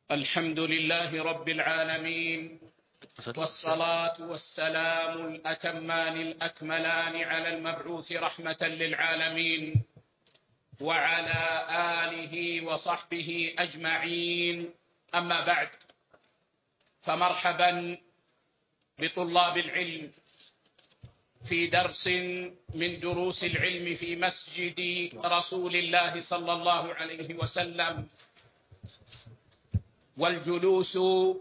الحمد لله رب العالمين، والصلاة والسلام الأتمان الأكملان على المبعوث رحمة للعالمين وعلى آله وصحبه أجمعين. أما بعد، فمرحبا بطلاب العلم في درس من دروس العلم في مسجد رسول الله صلى الله عليه وسلم، والجلوس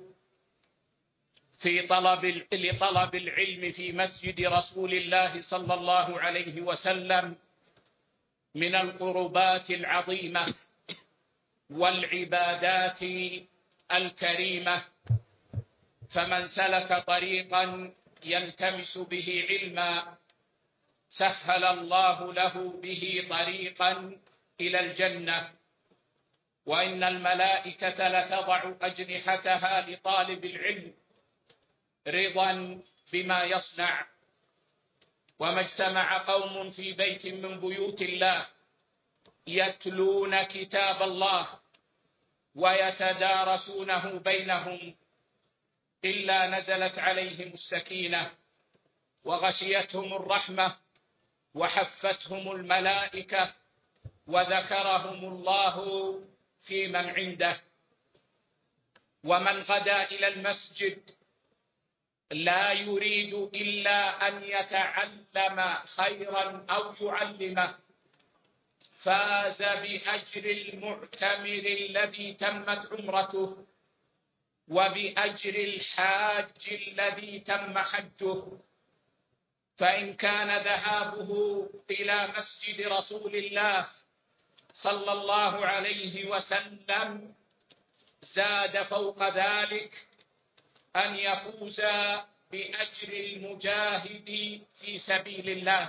لطلب العلم في مسجد رسول الله صلى الله عليه وسلم من القربات العظيمة والعبادات الكريمة، فمن سلك طريقا يلتمس به علما سهل الله له به طريقا إلى الجنة، وإن الملائكة لتضع أجنحتها لطالب العلم رضا بما يصنع. وما اجتمع قوم في بيت من بيوت الله يتلون كتاب الله ويتدارسونه بينهم إلا نزلت عليهم السكينة وغشيتهم الرحمة وحفتهم الملائكة وذكرهم الله في من عنده. ومن غدا إلى المسجد لا يريد إلا أن يتعلم خيرا أو يعلمه فاز بأجر المعتمر الذي تمت عمرته وبأجر الحاج الذي تم حجه. فإن كان ذهابه إلى مسجد رسول الله صلى الله عليه وسلم زاد فوق ذلك أن يفوز بأجر المجاهد في سبيل الله.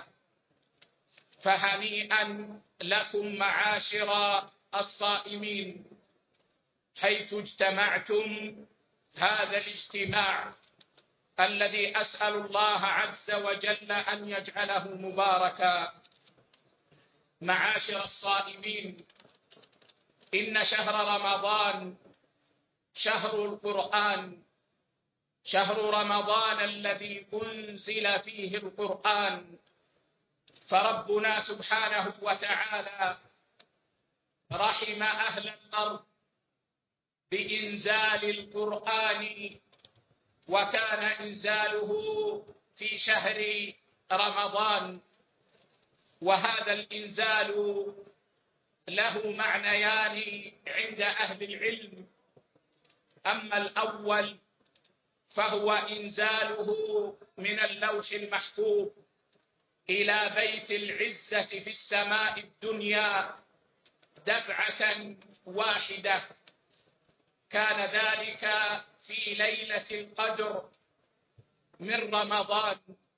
فهنيئا لكم معاشر الصائمين حيث اجتمعتم هذا الاجتماع الذي أسأل الله عز وجل أن يجعله مباركا. معاشر الصائمين، إن شهر رمضان شهر القرآن، شهر رمضان الذي أنزل فيه القرآن، فربنا سبحانه وتعالى رحم أهل الأرض بإنزال القرآن، وكان إنزاله في شهر رمضان. وهذا الإنزال له معنيان عند أهل العلم. أما الأول فهو إنزاله من اللوح المحفوظ إلى بيت العزة في السماء الدنيا دفعة واحدة، كان ذلك في ليلة القدر من رمضان.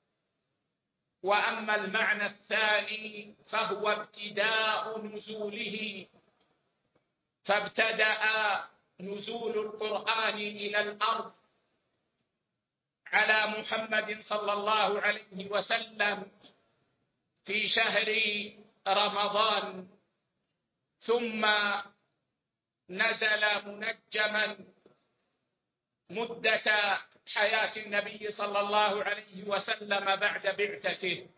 وأما المعنى الثاني فهو ابتداء نزوله، فابتدأ نزول القرآن إلى الأرض على محمد صلى الله عليه وسلم في شهر رمضان، ثم نزل منجما مدة حياة النبي صلى الله عليه وسلم بعد بعثته.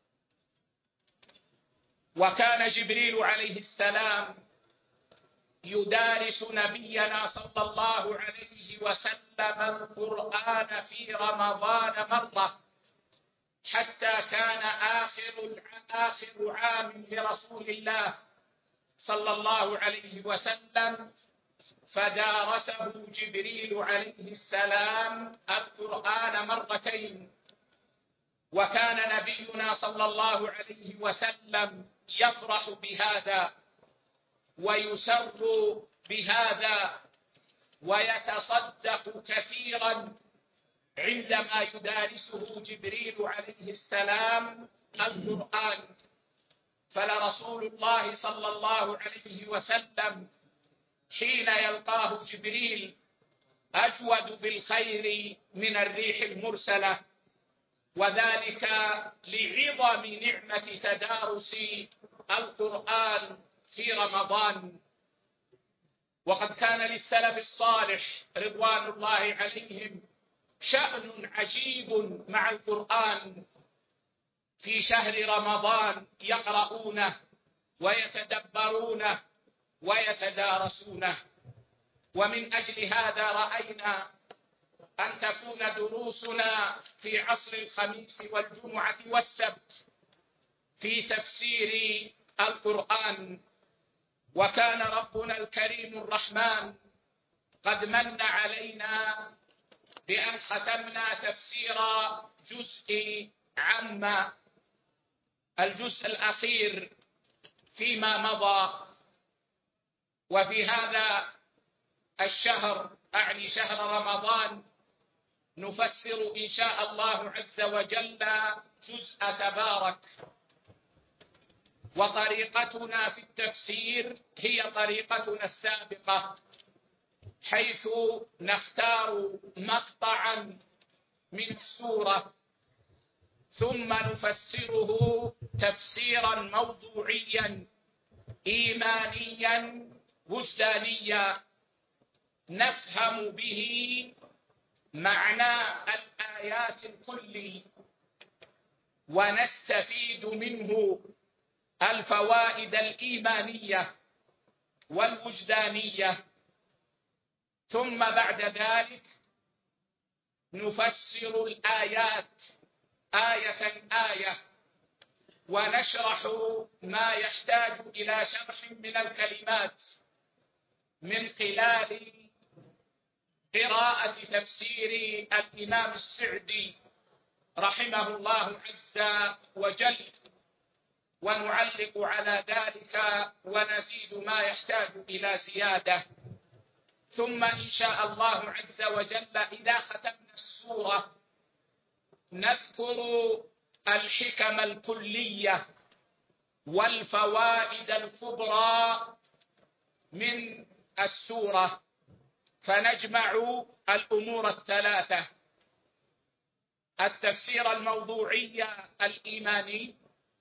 وكان جبريل عليه السلام يدارس نبينا صلى الله عليه وسلم القرآن في رمضان مرة، حتى كان آخر عام لرسول الله صلى الله عليه وسلم فدارسه جبريل عليه السلام القرآن مرتين. وكان نبينا صلى الله عليه وسلم يفرح بهذا ويسر بهذا ويتصدق كثيرا عندما يدارسه جبريل عليه السلام القرآن. فلرسول الله صلى الله عليه وسلم حين يلقاه جبريل أجود بالخير من الريح المرسلة، وذلك لعظم نعمة تدارس القرآن في رمضان. وقد كان للسلف الصالح رضوان الله عليهم شأن عجيب مع القرآن في شهر رمضان، يقرؤونه ويتدبرونه ويتدارسونه. ومن أجل هذا رأينا أن تكون دروسنا في عصر الخميس والجمعة والسبت في تفسير القرآن. وكان ربنا الكريم الرحمن قد من علينا بأن ختمنا تفسير جزء عما، الجزء الأخير فيما مضى. وفي هذا الشهر، أعني شهر رمضان، نفسر إن شاء الله عز وجل جزء تبارك. وطريقتنا في التفسير هي طريقتنا السابقة، حيث نختار مقطعا من السورة ثم نفسره تفسيرا موضوعيا إيمانيا وجدانيا، نفهم به معنى الآيات الكلي ونستفيد منه الفوائد الإيمانية والوجدانية. ثم بعد ذلك نفسر الآيات آية آية، ونشرح ما يحتاج إلى شرح من الكلمات من خلال قراءة تفسير الإمام السعدي رحمه الله عز وجل، ونعلق على ذلك ونزيد ما يحتاج إلى زيادة. ثم إن شاء الله عز وجل إذا ختمنا السورة نذكر الحكم الكلية والفوائد الكبرى من السورة، فنجمع الأمور الثلاثة: التفسير الموضوعي الإيماني،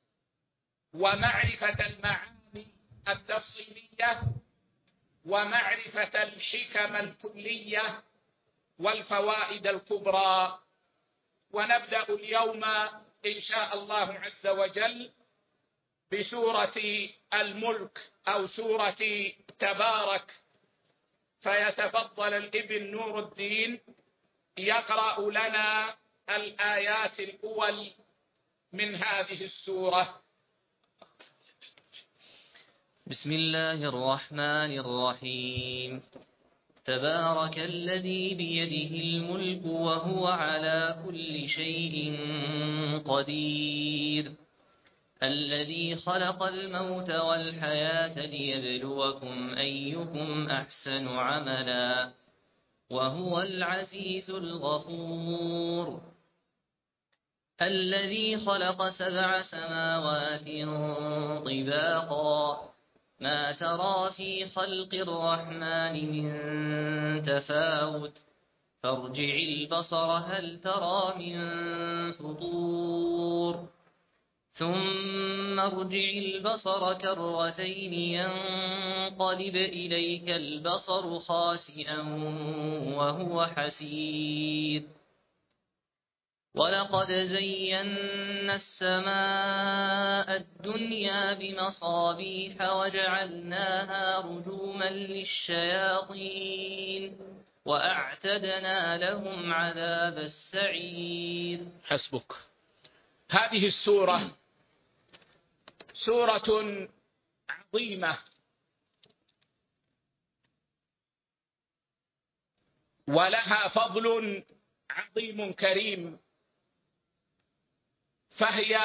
ومعرفة المعاني التفصيلية، ومعرفة الحكم الكلية والفوائد الكبرى. ونبدأ اليوم إن شاء الله عز وجل بسورة الملك أو سورة تبارك، فيتفضل الابن نور الدين يقرأ لنا الآيات الأول من هذه السورة. بسم الله الرحمن الرحيم. تبارك الذي بيده الملك وهو على كل شيء قدير، الذي خلق الموت والحياة ليبلوكم أيكم أحسن عملا، وهو العزيز الغفور. الذي خلق 7 سماوات طباقا، ما ترى في خلق الرحمن من تفاوت، فارجع البصر هل ترى من فطور، ثم ارجع البصر كرتين ينقلب إليك البصر خاسئا وهو حسير. ولقد زينا السماء الدنيا بمصابيح وجعلناها رجوما للشياطين وأعتدنا لهم عذاب السعير. حسبك. هذه السورة سورة عظيمة ولها فضل عظيم كريم، فهي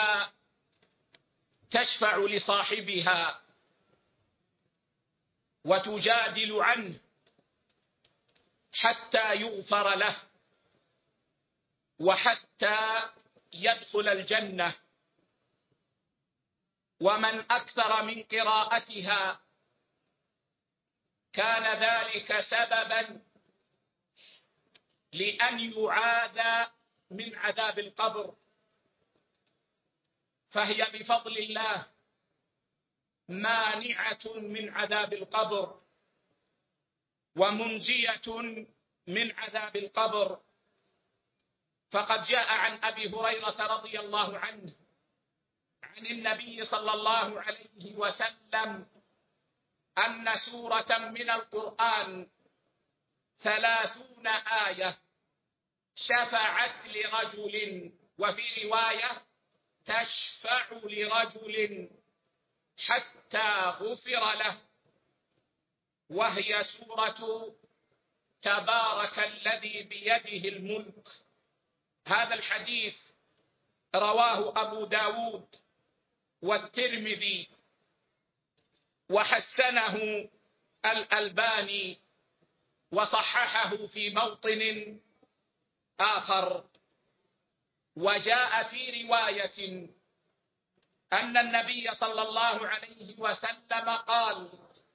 تشفع لصاحبها وتجادل عنه حتى يغفر له وحتى يدخل الجنة. ومن أكثر من قراءتها كان ذلك سببا لأن يعاذ من عذاب القبر، فهي بفضل الله مانعة من عذاب القبر، ومنجية من عذاب القبر. فقد جاء عن أبي هريرة رضي الله عنه عن النبي صلى الله عليه وسلم أن سورة من القرآن 30 آية شفعت لرجل، وفي رواية تشفع لرجل حتى غفر له، وهي سورة تبارك الذي بيده الملك. هذا الحديث رواه أبو داود والترمذي وحسنه الألباني وصححه في موطن آخر. وجاء في رواية أن النبي صلى الله عليه وسلم قال: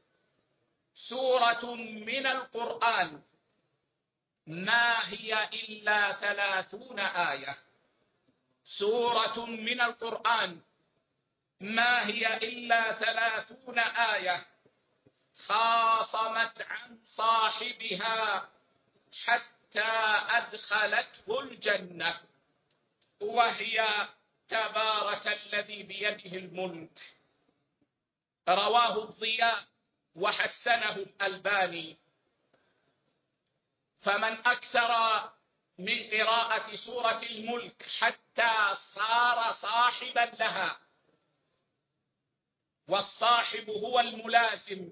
سورة من القرآن ما هي إلا 30 آية. سورة من القرآن ما هي إلا 30 آية خاصمت عن صاحبها حتى أدخلته الجنة، وهي تبارك الذي بيده الملك. رواه الضياء وحسنه الألباني. فمن أكثر من قراءة سورة الملك حتى صار صاحبا لها، والصاحب هو الملازم،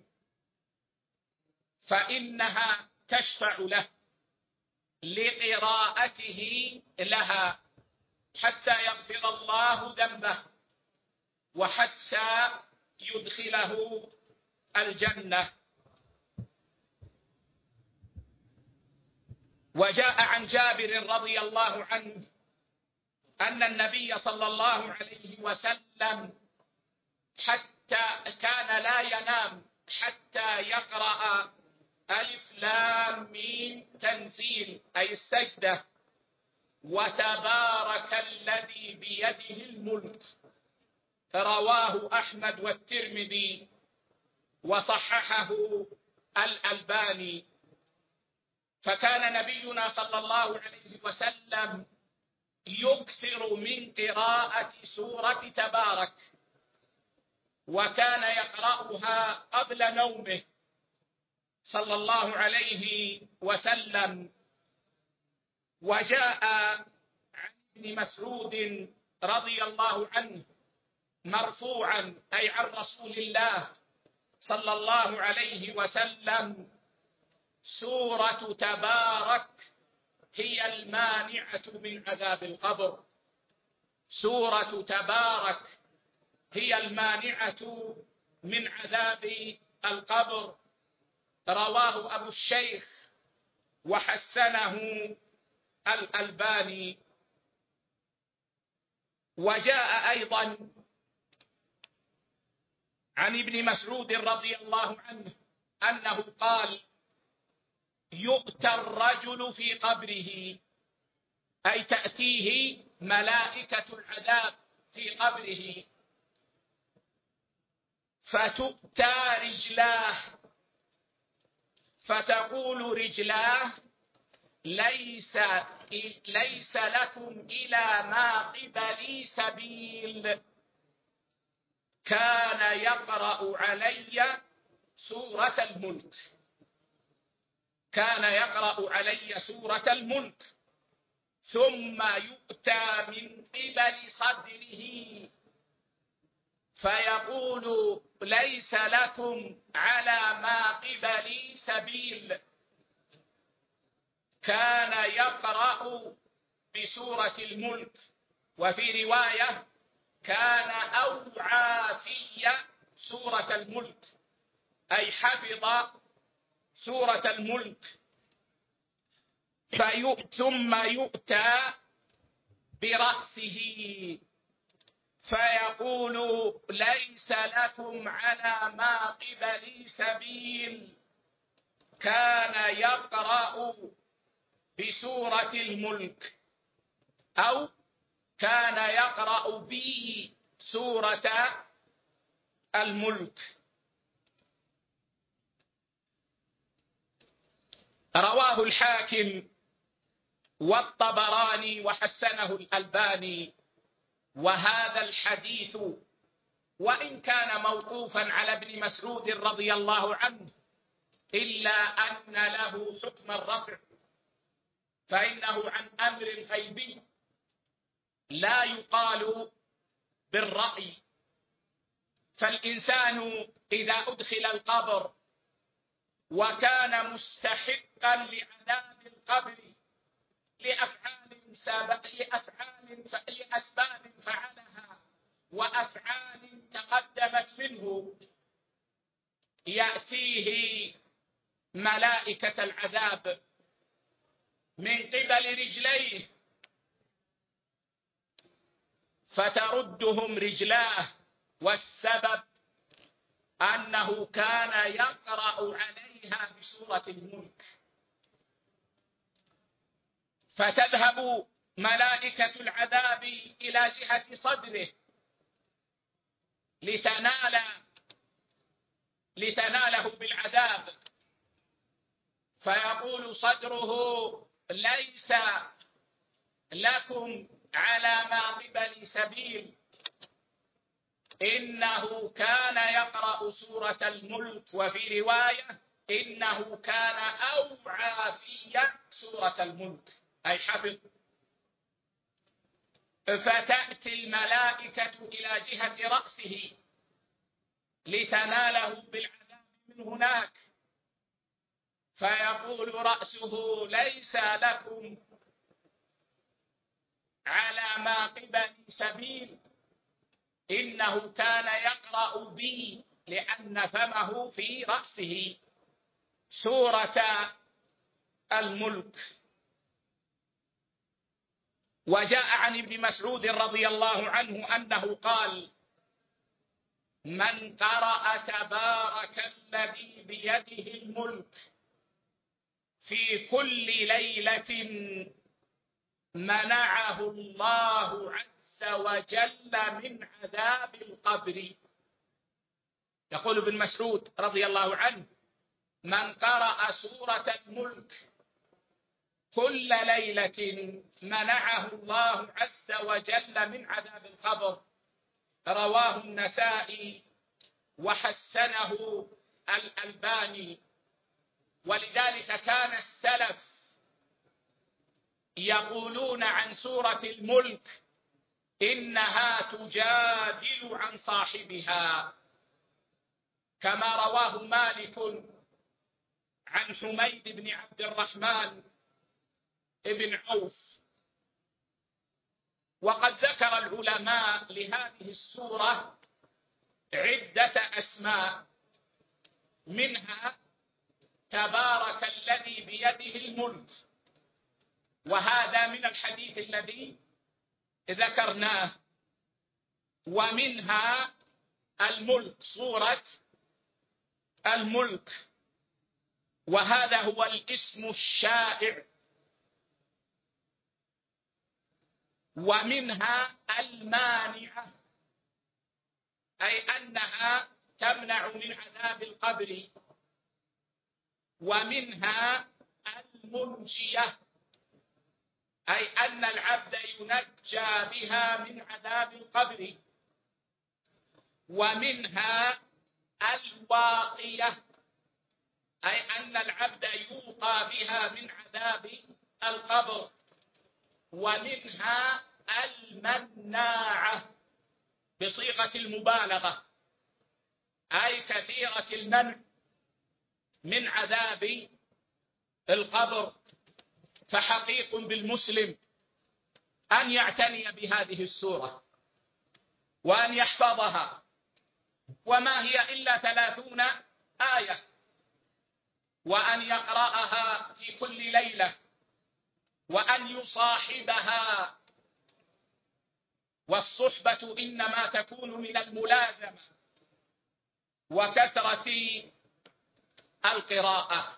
فإنها تشفع له لقراءته لها حتى يغفر الله ذنبه وحتى يدخله الجنة. وجاء عن جابر رضي الله عنه أن النبي صلى الله عليه وسلم حتى كان لا ينام حتى يقرأ ألف لام ميم تنزيل، أي السجدة، وتبارك الذي بيده الملك. رواه أحمد والترمذي وصححه الألباني. فكان نبينا صلى الله عليه وسلم يكثر من قراءة سورة تبارك، وكان يقرأها قبل نومه صلى الله عليه وسلم. وجاء عن ابن مسعود رضي الله عنه مرفوعا، أي عن رسول الله صلى الله عليه وسلم: سورة تبارك هي المانعة من عذاب القبر. سورة تبارك هي المانعة من عذاب القبر. رواه أبو الشيخ وحسنه الألباني. وجاء أيضا عن ابن مسعود رضي الله عنه أنه قال: يؤتى الرجل في قبره، أي تأتيه ملائكة العذاب في قبره، فتؤتى رجلاه فتقول رجلاه: ليس لكم إلى ما قبلي سبيل. كان يقرأ علي سورة الملك. كان يقرأ علي سورة الملك، ثم يؤتى من قبل صدره فيقول: ليس لكم على ما قبلي سبيل. كان يقرأ بسورة الملك. وفي رواية: كان أوعى في سورة الملك، أي حفظ سورة الملك. ثم يؤتى برأسه فيقول: ليس لكم على ما قبلي سبيل. كان يقرأ بسورة الملك، أو كان يقرأ به سورة الملك. رواه الحاكم والطبراني وحسنه الألباني. وهذا الحديث وإن كان موقوفا على ابن مسعود رضي الله عنه إلا أن له حكم الرفع، فإنه عن أمر غيبي لا يقال بالرأي. فالإنسان إذا أدخل القبر وكان مستحقا لعذاب القبر لأسباب فعلها وأفعال تقدمت منه، يأتيه ملائكة العذاب من قبل رجليه فتردهم رجلاه، والسبب أنه كان يقرأ عليها بسورة الملك، فتذهب ملائكة العذاب إلى جهة صدره لتناله بالعذاب، فيقول صدره: ليس لكم على ما قبل سبيل، إنه كان يقرأ سورة الملك، وفي رواية إنه كان أوعى في سورة الملك أي حفظ. فتأتي الملائكة إلى جهة رأسه لتناله بالعذاب من هناك، فيقول رأسه: ليس لكم على ما قبل سبيل، إنه كان يقرأ بي، لأن فمه في رأسه سورة الملك. وجاء عن ابن مسعود رضي الله عنه أنه قال: من قرأ تبارك الذي بيده الملك في كل ليلة منعه الله عز وجل من عذاب القبر. يقول ابن مسعود رضي الله عنه: من قرأ سورة الملك كل ليلة منعه الله عز وجل من عذاب القبر. رواه النسائي وحسنه الألباني. ولذلك كان السلف يقولون عن سورة الملك إنها تجادل عن صاحبها، كما رواه مالك عن حميد بن عبد الرحمن بن عوف. وقد ذكر العلماء لهذه السورة عدة أسماء، منها تبارك الذي بيده الملك، وهذا من الحديث الذي ذكرناه. ومنها الملك، سورة الملك، وهذا هو الاسم الشائع. ومنها المانعة، أي أنها تمنع من عذاب القبر. ومنها المنجية، أي أن العبد ينجى بها من عذاب القبر. ومنها الواقية، أي أن العبد يوقى بها من عذاب القبر. ومنها المناعة بصيغة المبالغة، أي كثيرة المنع من عذاب القبر. فحقيق بالمسلم أن يعتني بهذه السورة وأن يحفظها، وما هي إلا 30 آية، وأن يقرأها في كل ليلة، وأن يصاحبها. والصحبة إنما تكون من الملازمة وكثرة القراءة.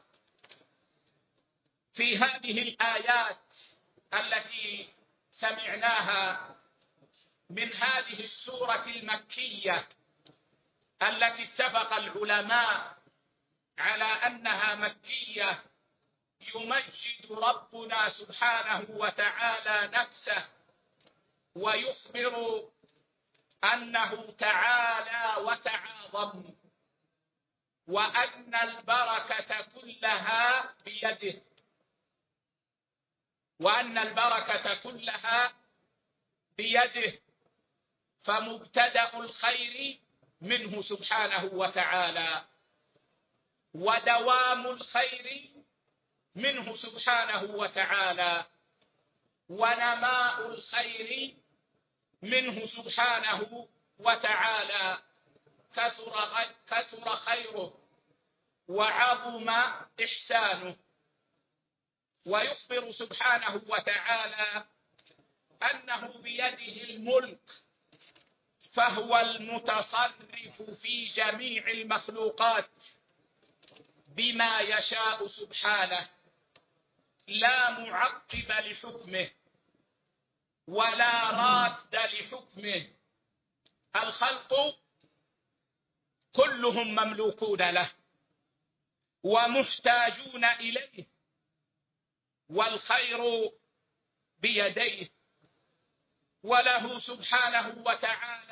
في هذه الآيات التي سمعناها من هذه السورة المكية التي اتفق العلماء على أنها مكية يمجد ربنا سبحانه وتعالى نفسه ويخبر أنه تعالى وتعاظم، وأن البركة كلها بيده، وأن البركة كلها بيده، فمبتدأ الخير منه سبحانه وتعالى، ودوام الخير منه سبحانه وتعالى، ونماء الخير منه سبحانه وتعالى. كثر خيره وعظم إحسانه. ويخبر سبحانه وتعالى أنه بيده الملك، فهو المتصرف في جميع المخلوقات بما يشاء سبحانه، لا معقب لحكمه ولا راد لحكمه. الخلق كلهم مملوكون له ومحتاجون إليه، والخير بيديه، وله سبحانه وتعالى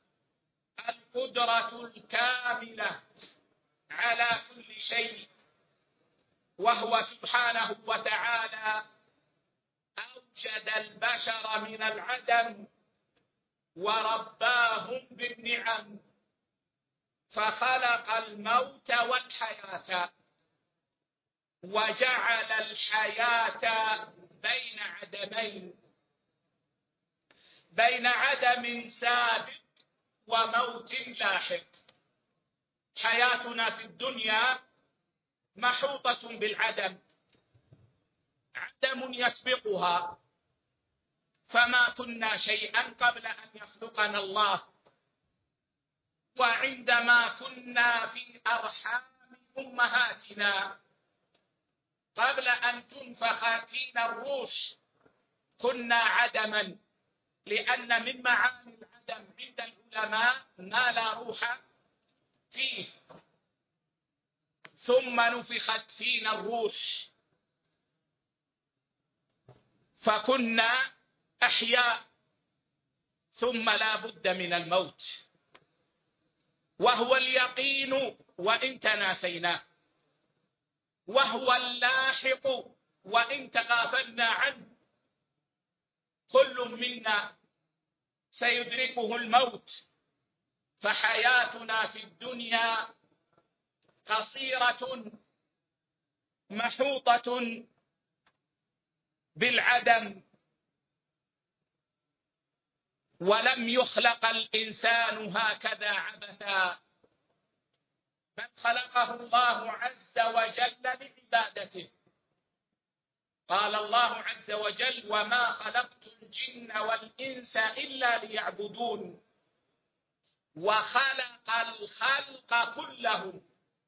القدرة الكاملة على كل شيء. وهو سبحانه وتعالى أوجد البشر من العدم ورباهم بالنعم، فخلق الموت والحياة، وجعل الحياة بين عدمين، بين عدم سابق وموت لاحق. حياتنا في الدنيا محوطة بالعدم، عدم يسبقها، فما كنا شيئا قبل أن يخلقنا الله، وعندما كنا في أرحام أمهاتنا قبل أن تنفخ فينا الروح كنا عدما، لأن من معاني العدم عند العلماء ما لا روح فيه، ثم نفخت فينا الروح فكنا أحياء، ثم لا بد من الموت، وهو اليقين وإن تناسيناه، وهو اللاحق وإن تغافلنا عنه. كل منا سيدركه الموت، فحياتنا في الدنيا قصيرة محوطة بالعدم، ولم يخلق الإنسان هكذا عبثا، بل خلقه الله عز وجل لعبادته. قال الله عز وجل: وما خلقت الجن والإنس إلا ليعبدون. وخلق الخلق كلهم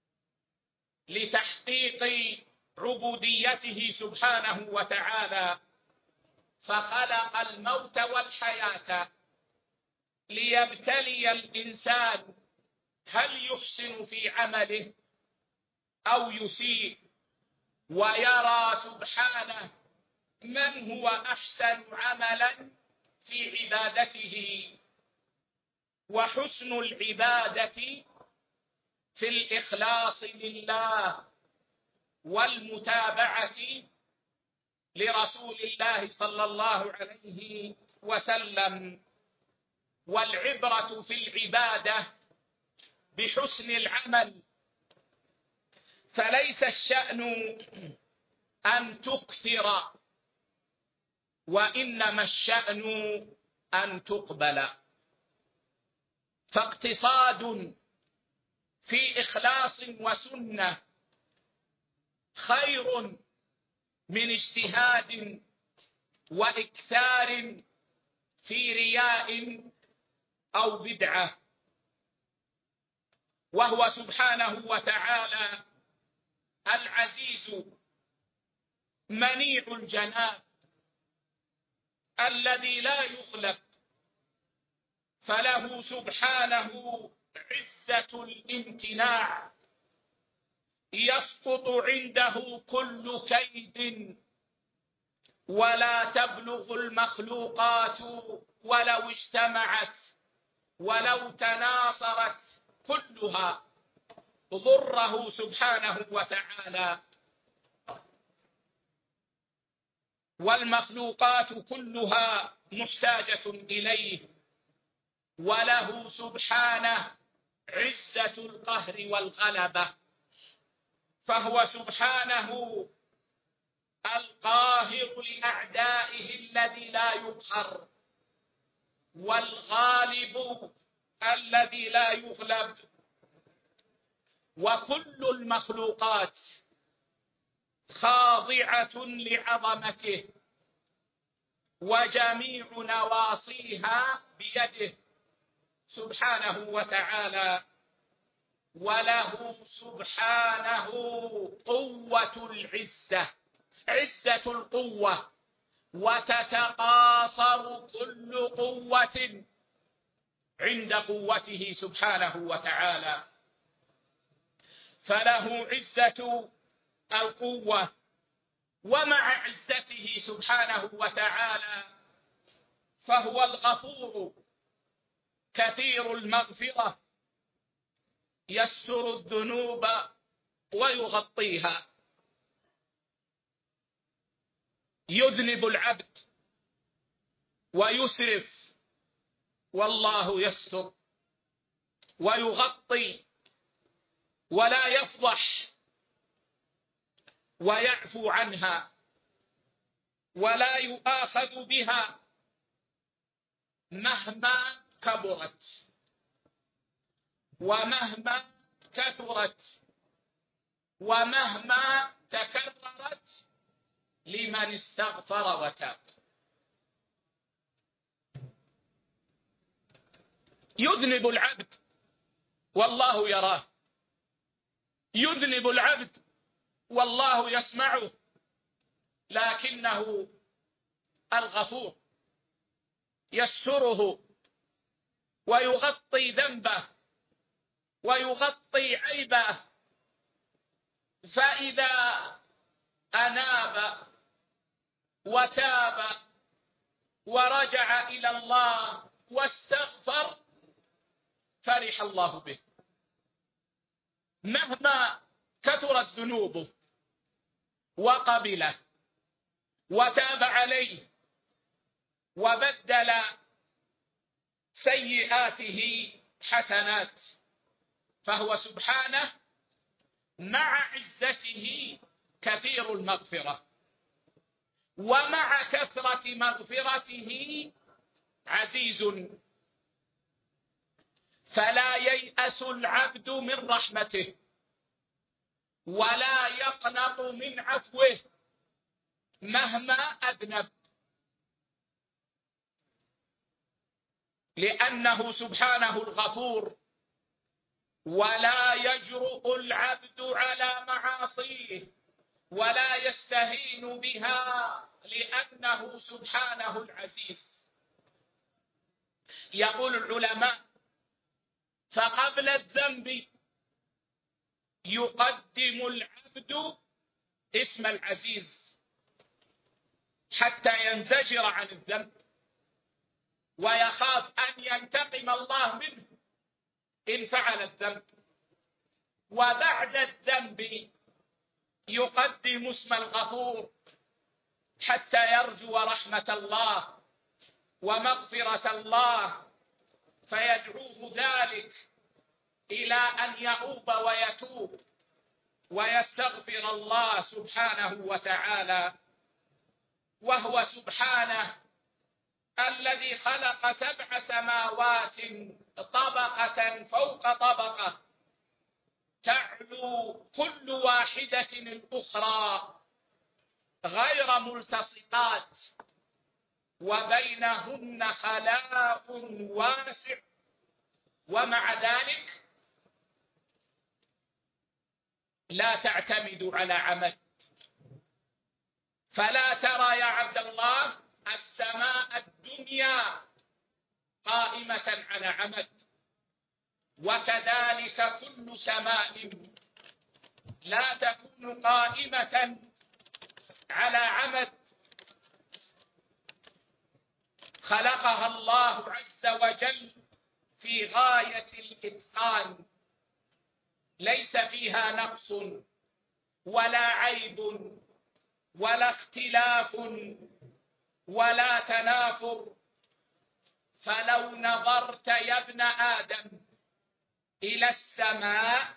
لتحقيق عبوديته سبحانه وتعالى، فخلق الموت والحياة ليبتلي الإنسان هل يحسن في عمله أو يسيء، ويرى سبحانه من هو أحسن عملا في عبادته. وحسن العبادة في الإخلاص لله والمتابعة لرسول الله صلى الله عليه وسلم. والعبرة في العبادة بحسن العمل، فليس الشأن أن تكثر، وإنما الشأن أن تقبل. فاقتصاد في إخلاص وسنة خير من اجتهاد وإكثار في رياء أو بدعة. وهو سبحانه وتعالى العزيز منيع الجناب الذي لا يغلب، فله سبحانه عزة الامتناع يسقط عنده كل كيد، ولا تبلغ المخلوقات ولو اجتمعت ولو تناصرت كلها ضره سبحانه وتعالى. والمخلوقات كلها محتاجة إليه، وله سبحانه عزة القهر والغلبة، فهو سبحانه القاهر لأعدائه الذي لا يقهر، والغالب الذي لا يغلب. وكل المخلوقات خاضعة لعظمته، وجميع نواصيها بيده سبحانه وتعالى، وله سبحانه قوة العزة، عزة القوة، وتتقاصر كل قوة عند قوته سبحانه وتعالى، فله عزة القوة. ومع عزته سبحانه وتعالى فهو الغفور كثير المغفرة، يستر الذنوب ويغطيها. يذنب العبد ويسرف والله يستر، ويغطي ولا يفضح، ويعفو عنها ولا يؤاخذ بها مهما كبرت ومهما كثرت ومهما تكررت لمن استغفر وتاب. يذنب العبد والله يراه، يذنب العبد والله يسمعه، لكنه الغفور يستره ويغطي ذنبه ويغطي عيبه، فإذا أناب وتاب ورجع إلى الله واستغفر فرح الله به، مهما كثرت ذنوبه وقبله وتاب عليه وبدل سيئاته حسنات، فهو سبحانه مع عزته كثير المغفرة، ومع كثرة مغفرته عزيز، فلا ييأس العبد من رحمته ولا يقنط من عفوه مهما أذنب، لأنه سبحانه الغفور، ولا يجرؤ العبد على معاصيه ولا يستهين بها لأنه سبحانه العزيز. يقول العلماء: فقبل الذنب يقدم العبد اسم العزيز حتى ينزجر عن الذنب ويخاف أن ينتقم الله منه إن فعل الذنب، وبعد الذنب يقدم اسم الغفور حتى يرجو رحمة الله ومغفرة الله، فيدعوه ذلك إلى أن يؤوب ويتوب ويستغفر الله سبحانه وتعالى. وهو سبحانه الذي خلق 7 سماوات طبقة فوق طبقة تعلو كل واحدة الأخرى غير ملتصقات، وبينهن خلاء واسع، ومع ذلك لا تعتمد على عمل. فلا ترى يا عبد الله السماء الدنيا قائمة على عمل، وكذلك كل سماء لا تكون قائمة على عمد خلقها الله عز وجل في غاية الإتقان، ليس فيها نقص ولا عيب ولا اختلاف ولا تنافر. فلو نظرت يا ابن آدم إلى السماء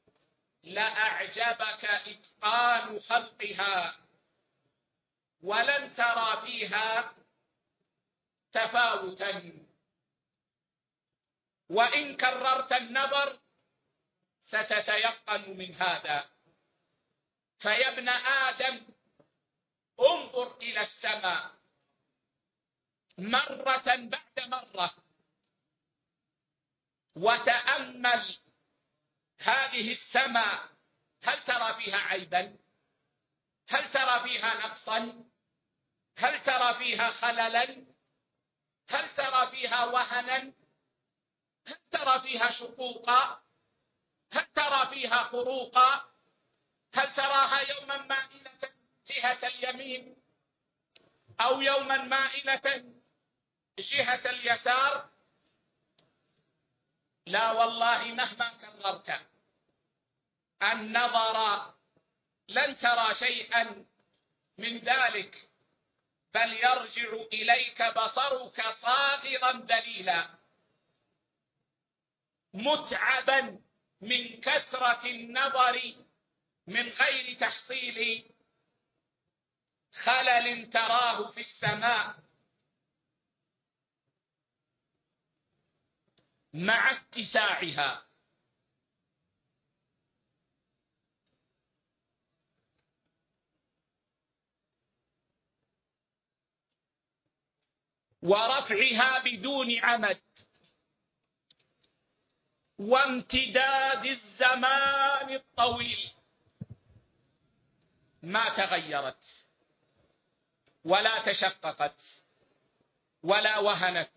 لأعجبك إتقان خلقها، ولن ترى فيها تفاوتا. وإن كررت النظر ستتيقن من هذا. فيا ابن آدم انظر إلى السماء مرة بعد مرة وتأمل هذه السماء، هل ترى فيها عيبا؟ هل ترى فيها نقصا؟ هل ترى فيها خللا؟ هل ترى فيها وهنا؟ هل ترى فيها شقوقا؟ هل ترى فيها خروقا؟ هل تراها يوما مائلة جهة اليمين أو يوما مائلة جهة اليسار؟ لا والله، مهما كررت النظر لن ترى شيئا من ذلك، بل يرجع إليك بصرك صاغرا ذليلا متعبا من كثرة النظر من غير تحصيل خلل تراه في السماء، مع اتساعها. ورفعها بدون عمد، وامتداد الزمان الطويل، ما تغيرت ولا تشققت ولا وهنت،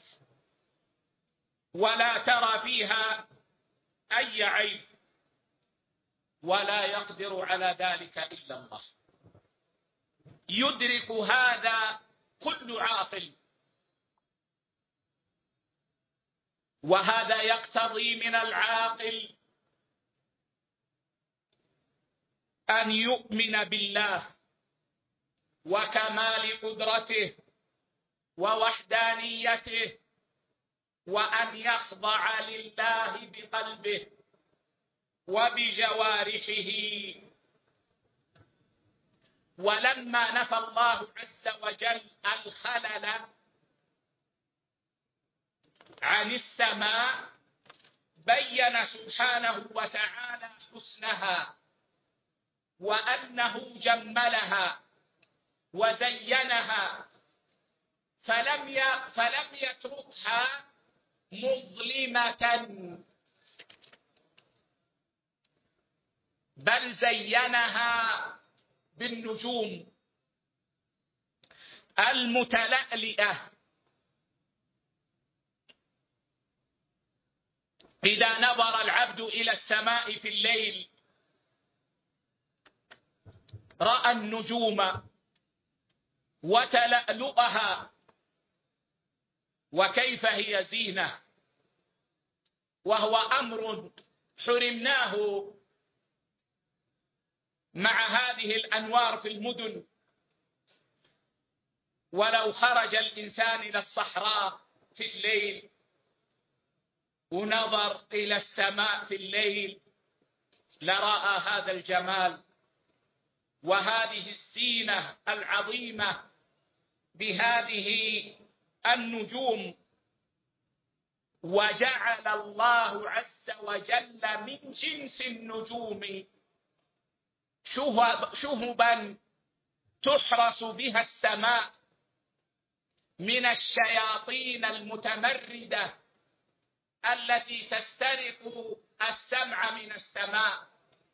ولا ترى فيها أي عيب، ولا يقدر على ذلك إلا الله. يدرك هذا كل عاقل، وهذا يقتضي من العاقل أن يؤمن بالله وكمال قدرته ووحدانيته، وأن يخضع لله بقلبه وبجوارحه. ولما نفى الله عز وجل الخلل عن السماء بين سبحانه وتعالى حسنها، وأنه جملها وزينها، فلم يتركها مظلمة، بل زينها بالنجوم المتلألئة. إذا نظر العبد إلى السماء في الليل رأى النجوم وتلألؤها، وكيف هي زينة، وهو أمر حرمناه مع هذه الأنوار في المدن. ولو خرج الإنسان إلى الصحراء في الليل ونظر إلى السماء في الليل لرأى هذا الجمال وهذه الزينة العظيمة بهذه النجوم. وجعل الله عز وجل من جنس النجوم شهبا تحرس بها السماء من الشياطين المتمردة التي تسترق السمع من السماء.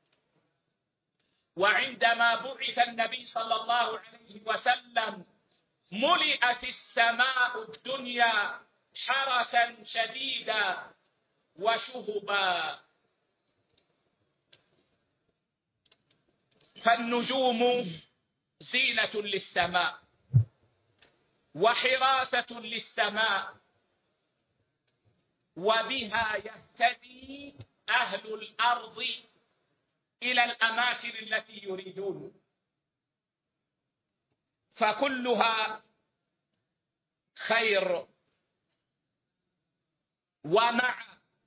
وعندما بعث النبي صلى الله عليه وسلم ملئت السماء الدنيا حرسا شديدا وشهبا. فالنجوم زينة للسماء وحراسة للسماء، وبها يهتدي أهل الأرض إلى الأماكن التي يريدون، فكلها خير. ومع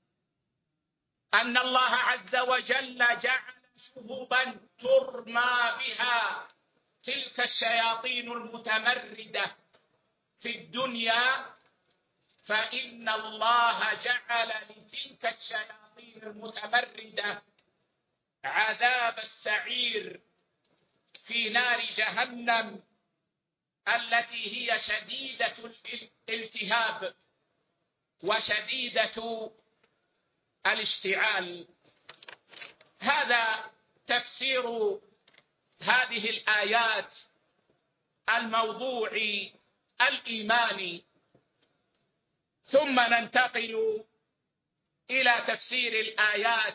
أن الله عز وجل جعل شهبا ترمى بها تلك الشياطين المتمردة في الدنيا، فإن الله جعل لتلك الشياطين المتمردة عذاب السعير في نار جهنم التي هي شديدة الالتهاب وشديدة الاشتعال. هذا تفسير هذه الآيات الموضوعي الإيماني. ثم ننتقل إلى تفسير الآيات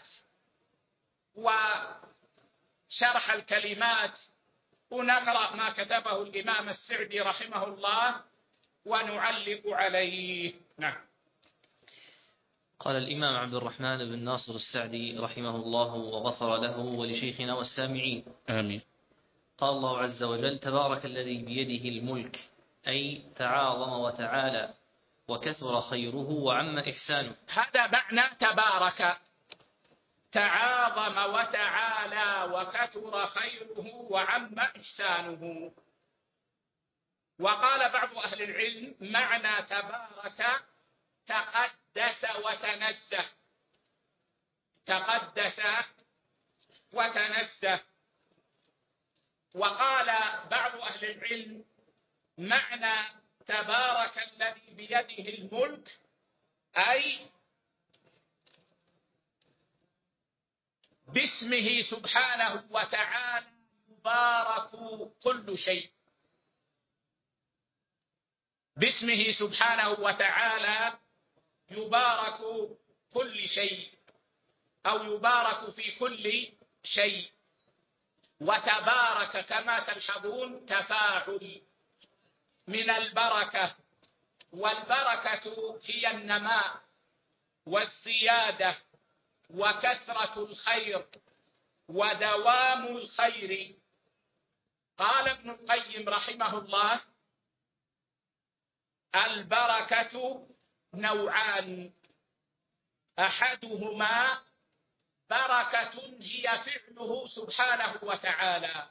وشرح الكلمات، ونقرأ ما كتبه الإمام السعدي رحمه الله ونعلق عليه. نعم. قال الإمام عبد الرحمن بن ناصر السعدي رحمه الله وغفر له ولشيخنا والسامعين، آمين. قال الله عز وجل: تبارك الذي بيده الملك، أي تعاظم وتعالى وكثر خيره وعم إحسانه. هذا معنى تبارك، تعاظم وتعالى وكثر خيره وعم إحسانه. وقال بعض أهل العلم معنى تبارك تقدس وتنزه، تقدس وتنزه. وقال بعض أهل العلم معنى تبارك الذي بيده الملك أي باسمه سبحانه وتعالى يبارك كل شيء، باسمه سبحانه وتعالى يبارك كل شيء أو يبارك في كل شيء. وتبارك كما تلحظون تفاعل من البركة، والبركة هي النماء والزيادة وكثرة الخير ودوام الخير. قال ابن القيم رحمه الله: البركة نوعان، أحدهما بركة هي فعله سبحانه وتعالى،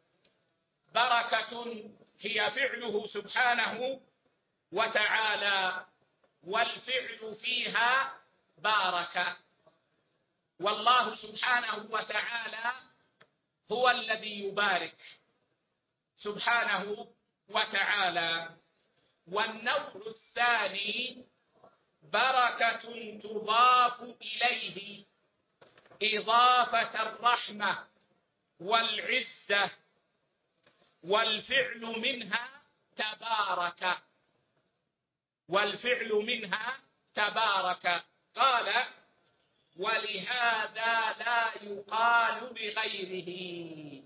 بركة هي فعله سبحانه وتعالى، والفعل فيها بارك. والله سبحانه وتعالى هو الذي يبارك سبحانه وتعالى. والنوع الثاني بركة تضاف إليه إضافة الرحمة والعزة، والفعل منها تبارك، والفعل منها تبارك. قال: ولهذا لا يقال بغيره.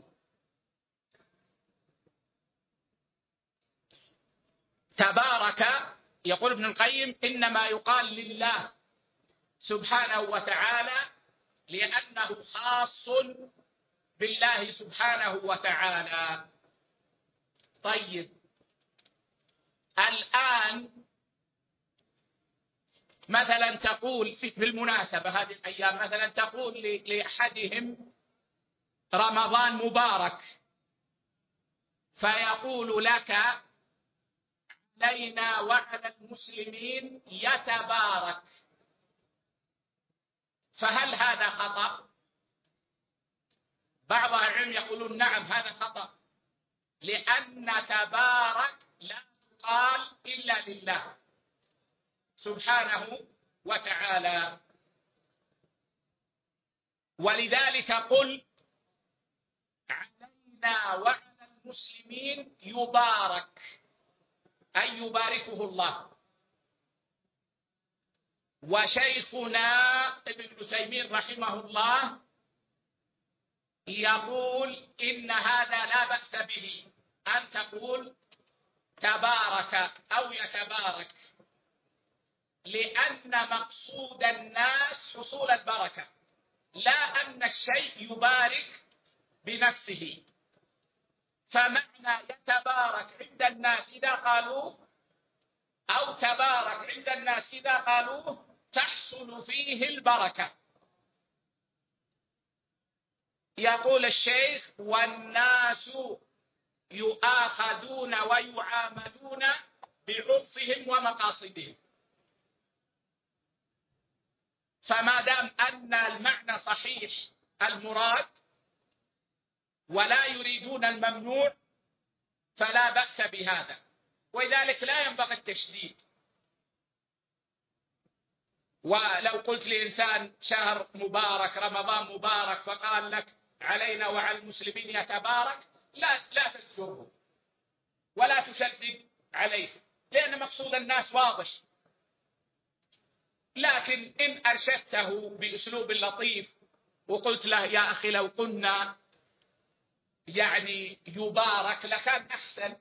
تبارك يقول ابن القيم إنما يقال لله سبحانه وتعالى لأنه خاص بالله سبحانه وتعالى. طيب، الآن مثلا تقول في المناسبة هذه الأيام، مثلا تقول لأحدهم رمضان مبارك، فيقول لك علينا وعلى المسلمين يتبارك، فهل هذا خطأ؟ بعض العلم يقولون نعم هذا خطأ، لأن تبارك لا تقال إلا لله سبحانه وتعالى. ولذلك قل علينا وعلى المسلمين يبارك، أي يباركه الله. وشيخنا ابن عثيمين رحمه الله يقول إن هذا لا بأس به، أن تقول تبارك أو يتبارك، لأن مقصود الناس حصول البركة، لا أن الشيء يبارك بنفسه. فمعنى يتبارك عند الناس إذا قالوه، أو تبارك عند الناس إذا قالوه، تحصل فيه البركة. يقول الشيخ: والناس يؤاخذون ويعاملون بعرفهم ومقاصدهم. فما دام أن المعنى صحيح المراد ولا يريدون الممنوع فلا بأس بهذا، ولذلك لا ينبغي التشديد. ولو قلت لإنسان شهر مبارك، رمضان مبارك، فقال لك علينا وعلى المسلمين يتبارك، لا تسجره ولا تشدد عليه، لأن مقصود الناس واضح. لكن إن أرشدته بأسلوب لطيف وقلت له: يا أخي لو قلنا يعني يبارك لكان أحسن،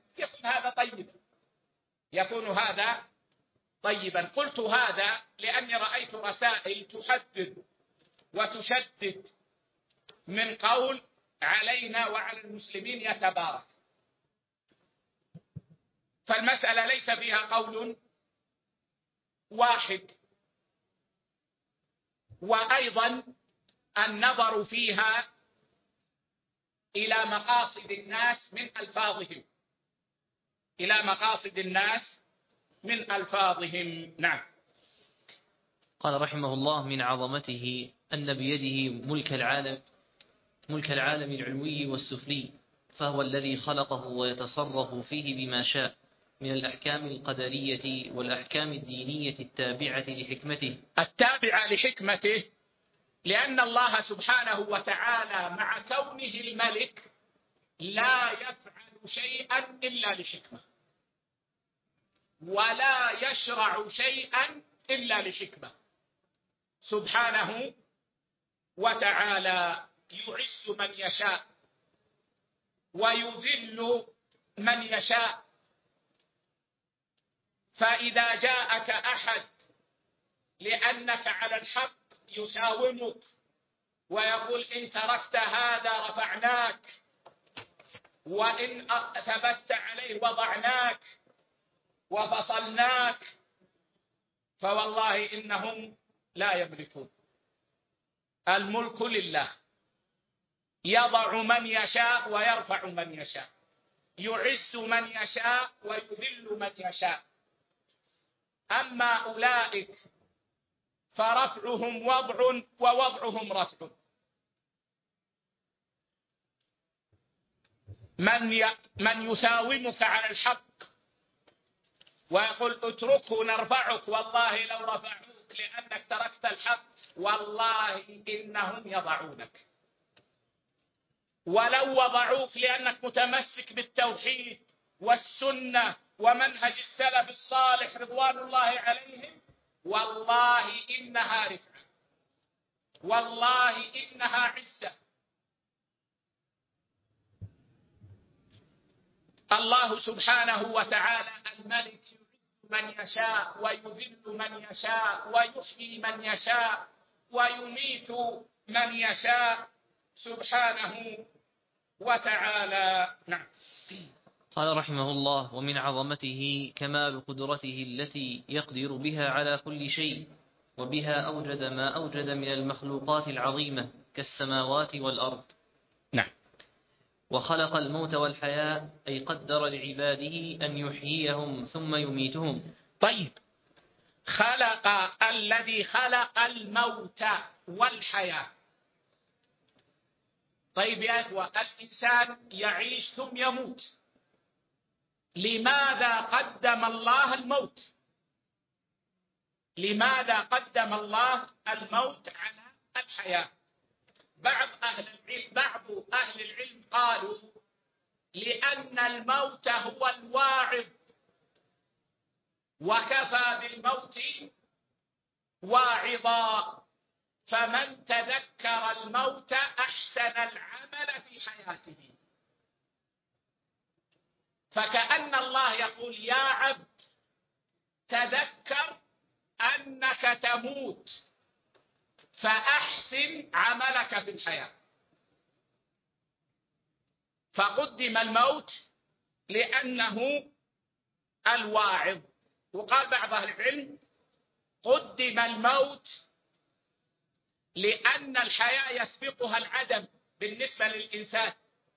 يكون هذا طيبا. قلت هذا لأني رأيت رسائل تحدد وتشدد من قول علينا وعلى المسلمين يتبارك، فالمسألة ليس فيها قول واحد، وأيضا النظر فيها إلى مقاصد الناس من ألفاظهم. نعم. قال رحمه الله: من عظمته أن بيده ملك العالم العلوي والسفلي، فهو الذي خلقه ويتصرف فيه بما شاء من الأحكام القدرية والأحكام الدينية التابعة لحكمته، لأن الله سبحانه وتعالى مع كونه الملك لا يفعل شيئا إلا لحكمة، ولا يشرع شيئا إلا لحكمة سبحانه وتعالى. يعز من يشاء ويذل من يشاء. فإذا جاءك أحد لأنك على الحق يساومك ويقول: إن تركت هذا رفعناك، وإن ثبت عليه وضعناك وفصلناك، فوالله إنهم لا يملكون. الملك لله، يضع من يشاء ويرفع من يشاء، يعز من يشاء ويذل من يشاء. أما أولئك فرفعهم وضع ووضعهم رفع. من يساومك على الحق ويقول: اتركه نرفعك، والله لو رفعوك لأنك تركت الحق والله إنهم يضعونك. ولو وضعوك لأنك متمسك بالتوحيد والسنة ومنهج السلف الصالح رضوان الله عليهم، والله إنها رفعة، والله إنها عزة. الله سبحانه وتعالى الملك يعز من يشاء ويذل من يشاء ويحيي من يشاء ويميت من يشاء سبحانه وتعالى. نعم. قال رحمه الله: ومن عظمته كمال قدرته التي يقدر بها على كل شيء، وبها أوجد ما أوجد من المخلوقات العظيمة كالسماوات والأرض. نعم. وخلق الموت والحياة، أي قدر لعباده أن يحييهم ثم يميتهم. طيب، الذي خلق الموت والحياة. طيب يا إخوة، الإنسان يعيش ثم يموت، لماذا قدم الله الموت؟ لماذا قدم الله الموت على الحياة؟ بعض أهل العلم قالوا: لأن الموت هو الواعظ، وكفى بالموت واعظا. فمن تذكر الموت أحسن العمل في حياته. فكأن الله يقول يا عبد تذكر أنك تموت فأحسن عملك في الحياة. فقدم الموت لأنه الواعظ. وقال بعض أهل العلم قدم الموت لأن الحياة يسبقها العدم بالنسبة للإنسان،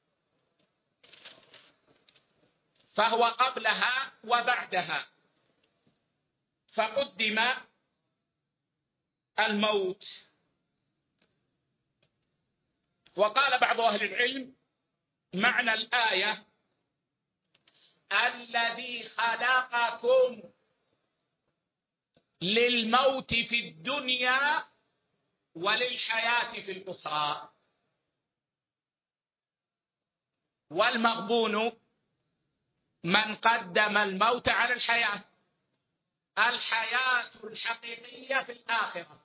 فهو قبلها وبعدها، فقدم الموت. وقال بعض أهل العلم معنى الآية الذي خلقكم للموت في الدنيا وللحياة في الأخرى. والمغبون من قدم الموت على الحياة. الحياة الحقيقية في الآخرة،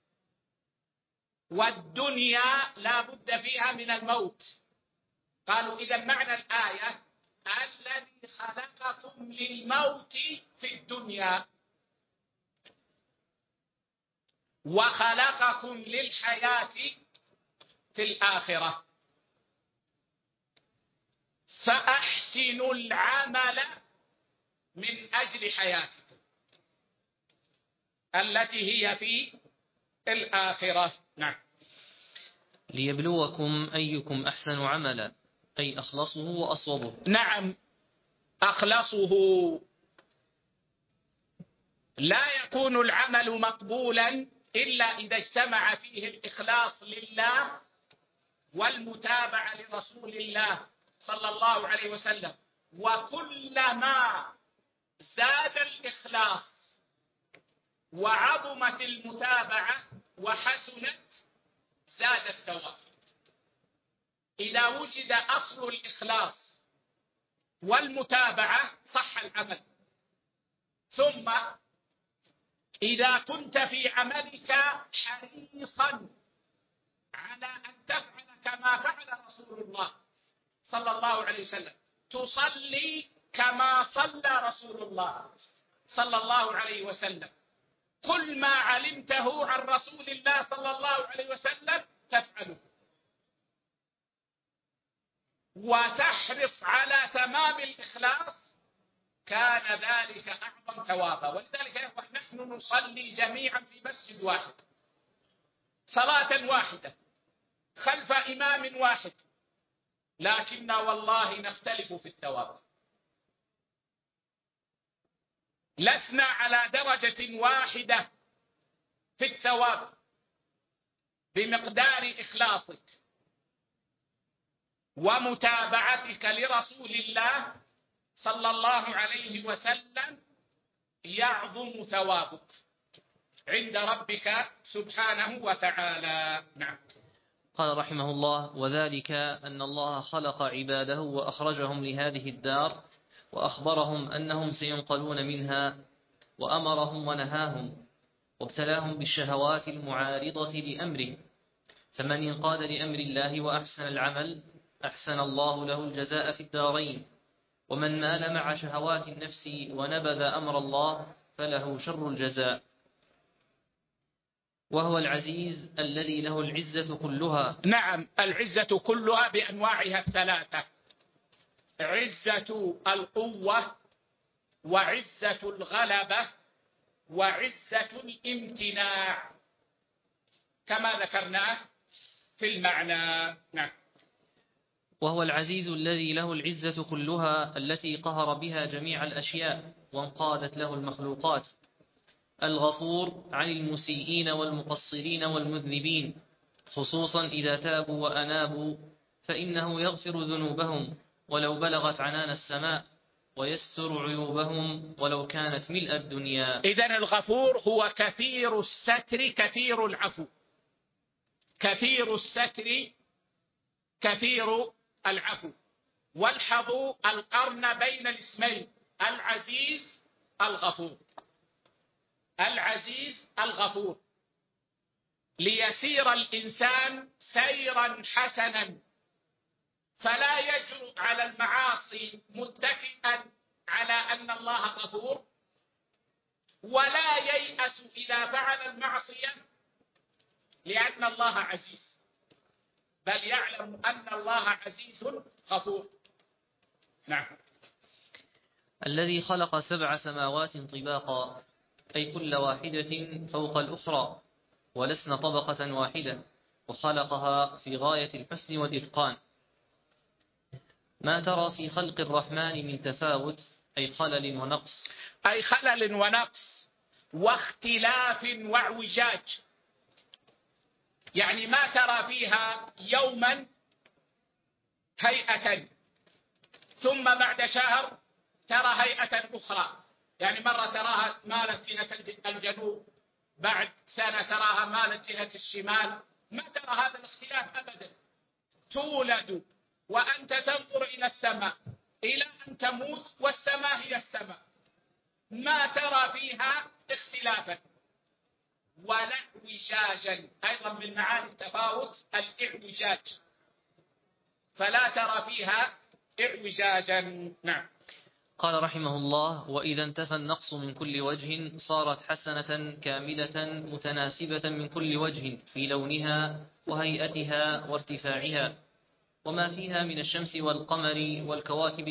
والدنيا لا بد فيها من الموت. قالوا إذا معنى الآية الذي خلقكم للموت في الدنيا وخلقكم للحياة في الآخرة، فأحسنوا العمل من أجل حياتكم التي هي في الآخرة. نعم. ليبلوكم أيكم أحسن عملا، أي أخلصه وأصوبه. نعم، أخلصه. لا يكون العمل مقبولا إلا إذا اجتمع فيه الإخلاص لله والمتابعة لرسول الله صلى الله عليه وسلم. وكلما زاد الإخلاص وعظمت المتابعة وحسنت زاد الثواب. إذا وجد أصل الإخلاص والمتابعة صح العمل. ثم إذا كنت في عملك حريصا على أن تفعل كما فعل رسول الله صلى الله عليه وسلم، تصلي كما صلى رسول الله صلى الله عليه وسلم، كل ما علمته عن رسول الله صلى الله عليه وسلم تفعله، وتحرص على تمام الإخلاص، كان ذلك أعظم ثوابا. ولذلك نحن نصلي جميعا في مسجد واحد صلاة واحدة خلف إمام واحد، لكن والله نختلف في الثواب. لسنا على درجة واحدة في الثواب بمقدار إخلاصك ومتابعتك لرسول الله صلى الله عليه وسلم. يعظم ثوابك عند ربك سبحانه وتعالى. نعم. قال رحمه الله: وذلك أن الله خلق عباده وأخرجهم لهذه الدار، وأخبرهم أنهم سينقلون منها، وأمرهم ونهاهم، وابتلاهم بالشهوات المعارضة لأمره. فمن انقاد لأمر الله وأحسن العمل أحسن الله له الجزاء في الدارين، ومن مال مع شهوات النفس ونبذ أمر الله فله شر الجزاء. وهو العزيز الذي له العزة كلها. نعم، العزة كلها بأنواعها الثلاثة: عزة القوة، وعزة الغلبة، وعزة الامتناع، كما ذكرناه في المعنى. نعم. وهو العزيز الذي له العزة كلها التي قهر بها جميع الأشياء وانقادت له المخلوقات. الغفور عن المسيئين والمقصرين والمذنبين، خصوصا إذا تابوا وأنابوا، فإنه يغفر ذنوبهم ولو بلغت عنان السماء، ويستر عيوبهم ولو كانت ملء الدنيا. إذن الغفور هو كثير الستر كثير العفو. كثير الستر كثير العفو. والحظوا القرن بين الاسمين: العزيز الغفور. العزيز الغفور. ليسير الإنسان سيرا حسنا، فلا يجرؤ على المعاصي متكئا على أن الله غفور، ولا ييأس إذا فعل المعصية لأن الله عزيز، بل يعلم أن الله عزيز غفور. نعم. الذي خلق 7 سماوات طباقا، أي كل واحدة فوق الأخرى ولسن طبقة واحدة، وخلقها في غاية الحسن والإتقان. ما ترى في خلق الرحمن من تفاوت، أي خلل ونقص، أي خلل ونقص واختلاف واعوجاج، يعني ما ترى فيها يوما هيئة ثم بعد شهر ترى هيئة أخرى، يعني مرة تراها مالت جهة الجنوب، بعد سنة تراها مالت جهة الشمال، ما ترى هذا الاختلاف أبدا. تولد وأنت تنظر إلى السماء إلى أن تموت والسماء هي السماء، ما ترى فيها اختلافا ولا اعوجاجا، أيضا من معاني التفاوت الاعوجاج، فلا ترى فيها اعوجاجا. نعم. قال رحمه الله: وإذا انتفى النقص من كل وجه صارت حسنة كاملة متناسبة من كل وجه في لونها وهيئتها وارتفاعها، وما فيها من الشمس والقمر والكواكب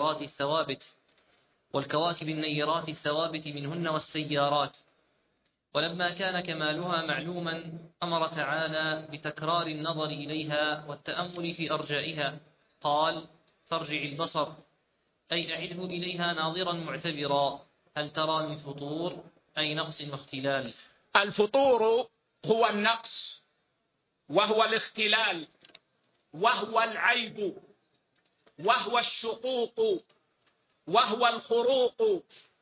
النيرات الثوابت منهن والسيارات. ولما كان كمالها معلوما أمر تعالى بتكرار النظر إليها والتأمل في أرجائها، قال: فارجع البصر، أي أعده إليها ناظرا معتبرا، هل ترى من فطور، أي نقص واختلال. الفطور هو النقص، وهو الاختلال، وهو العيب، وهو الشقوق، وهو الخروق،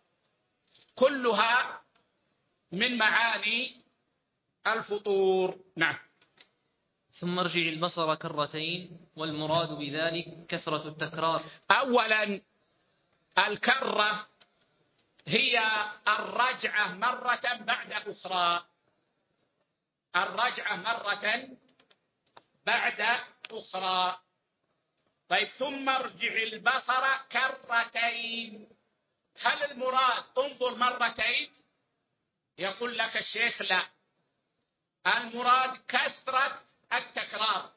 كلها من معاني الفطور. نعم. ثم ارجع البصر كرتين، والمراد بذلك كثرة التكرار. أولا الكرة هي الرجعة مرة بعد أخرى، الرجعة مرة بعد أخرى. طيب، ثم ارجع البصر كرتين، هل المراد انظر مرتين؟ يقول لك الشيخ لا، المراد كثرة التكرار،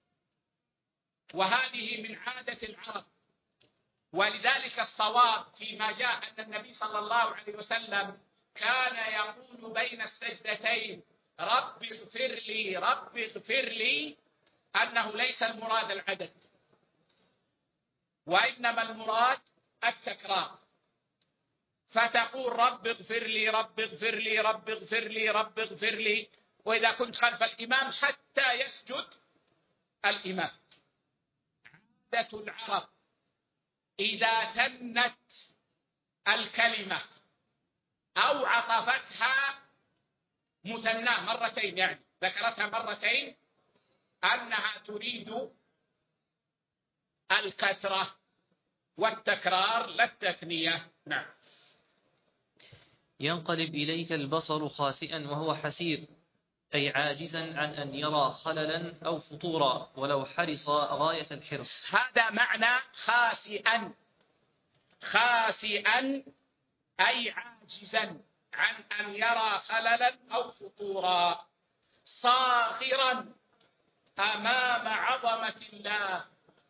وهذه من عادة العرب، ولذلك الصواب فيما جاء أن النبي صلى الله عليه وسلم كان يقول بين السجدتين: رب اغفر لي، رب اغفر لي، أنه ليس المراد العدد، وإنما المراد التكرار. فتقول: رب اغفر لي، رب اغفر لي، رب اغفر لي، رب اغفر لي، وإذا كنت خلف الإمام حتى يسجد الإمام. عادة العرب إذا تنت الكلمة أو عطفتها مثنى مرتين، يعني ذكرتها مرتين، أنها تريد الكثرة والتكرار لا التثنية. نعم. ينقلب إليك البصر خاسئا وهو حسير، أي عاجزا عن أن يرى خللا أو فطورا ولو حرص غاية الحرص. هذا معنى خاسئا، خاسئا أي عاجزا عن أن يرى خللا أو فطورا، صاغرا أمام عظمة الله.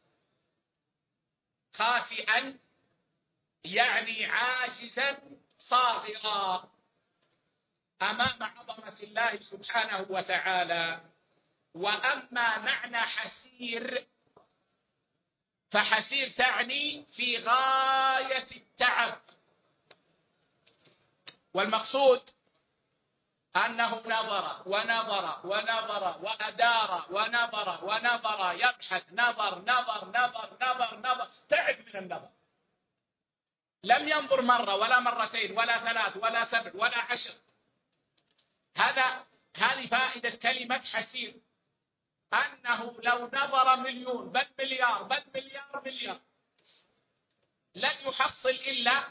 خاسئا يعني عاجزا صاغرا أمام عظمة الله سبحانه وتعالى. وأما معنى حسير فحسير تعني في غاية التعب، والمقصود أنه نظر ونظر ونظر وأدار ونظر ونظر، يبحث، نظر نظر نظر نظر نظر، تعب من النظر، لم ينظر مرة ولا مرتين ولا 3 ولا 7 ولا 10. هذه فائدة كلمة حسير، أنه لو نظر 1,000,000 بل مليار بل مليار لن يحصل إلا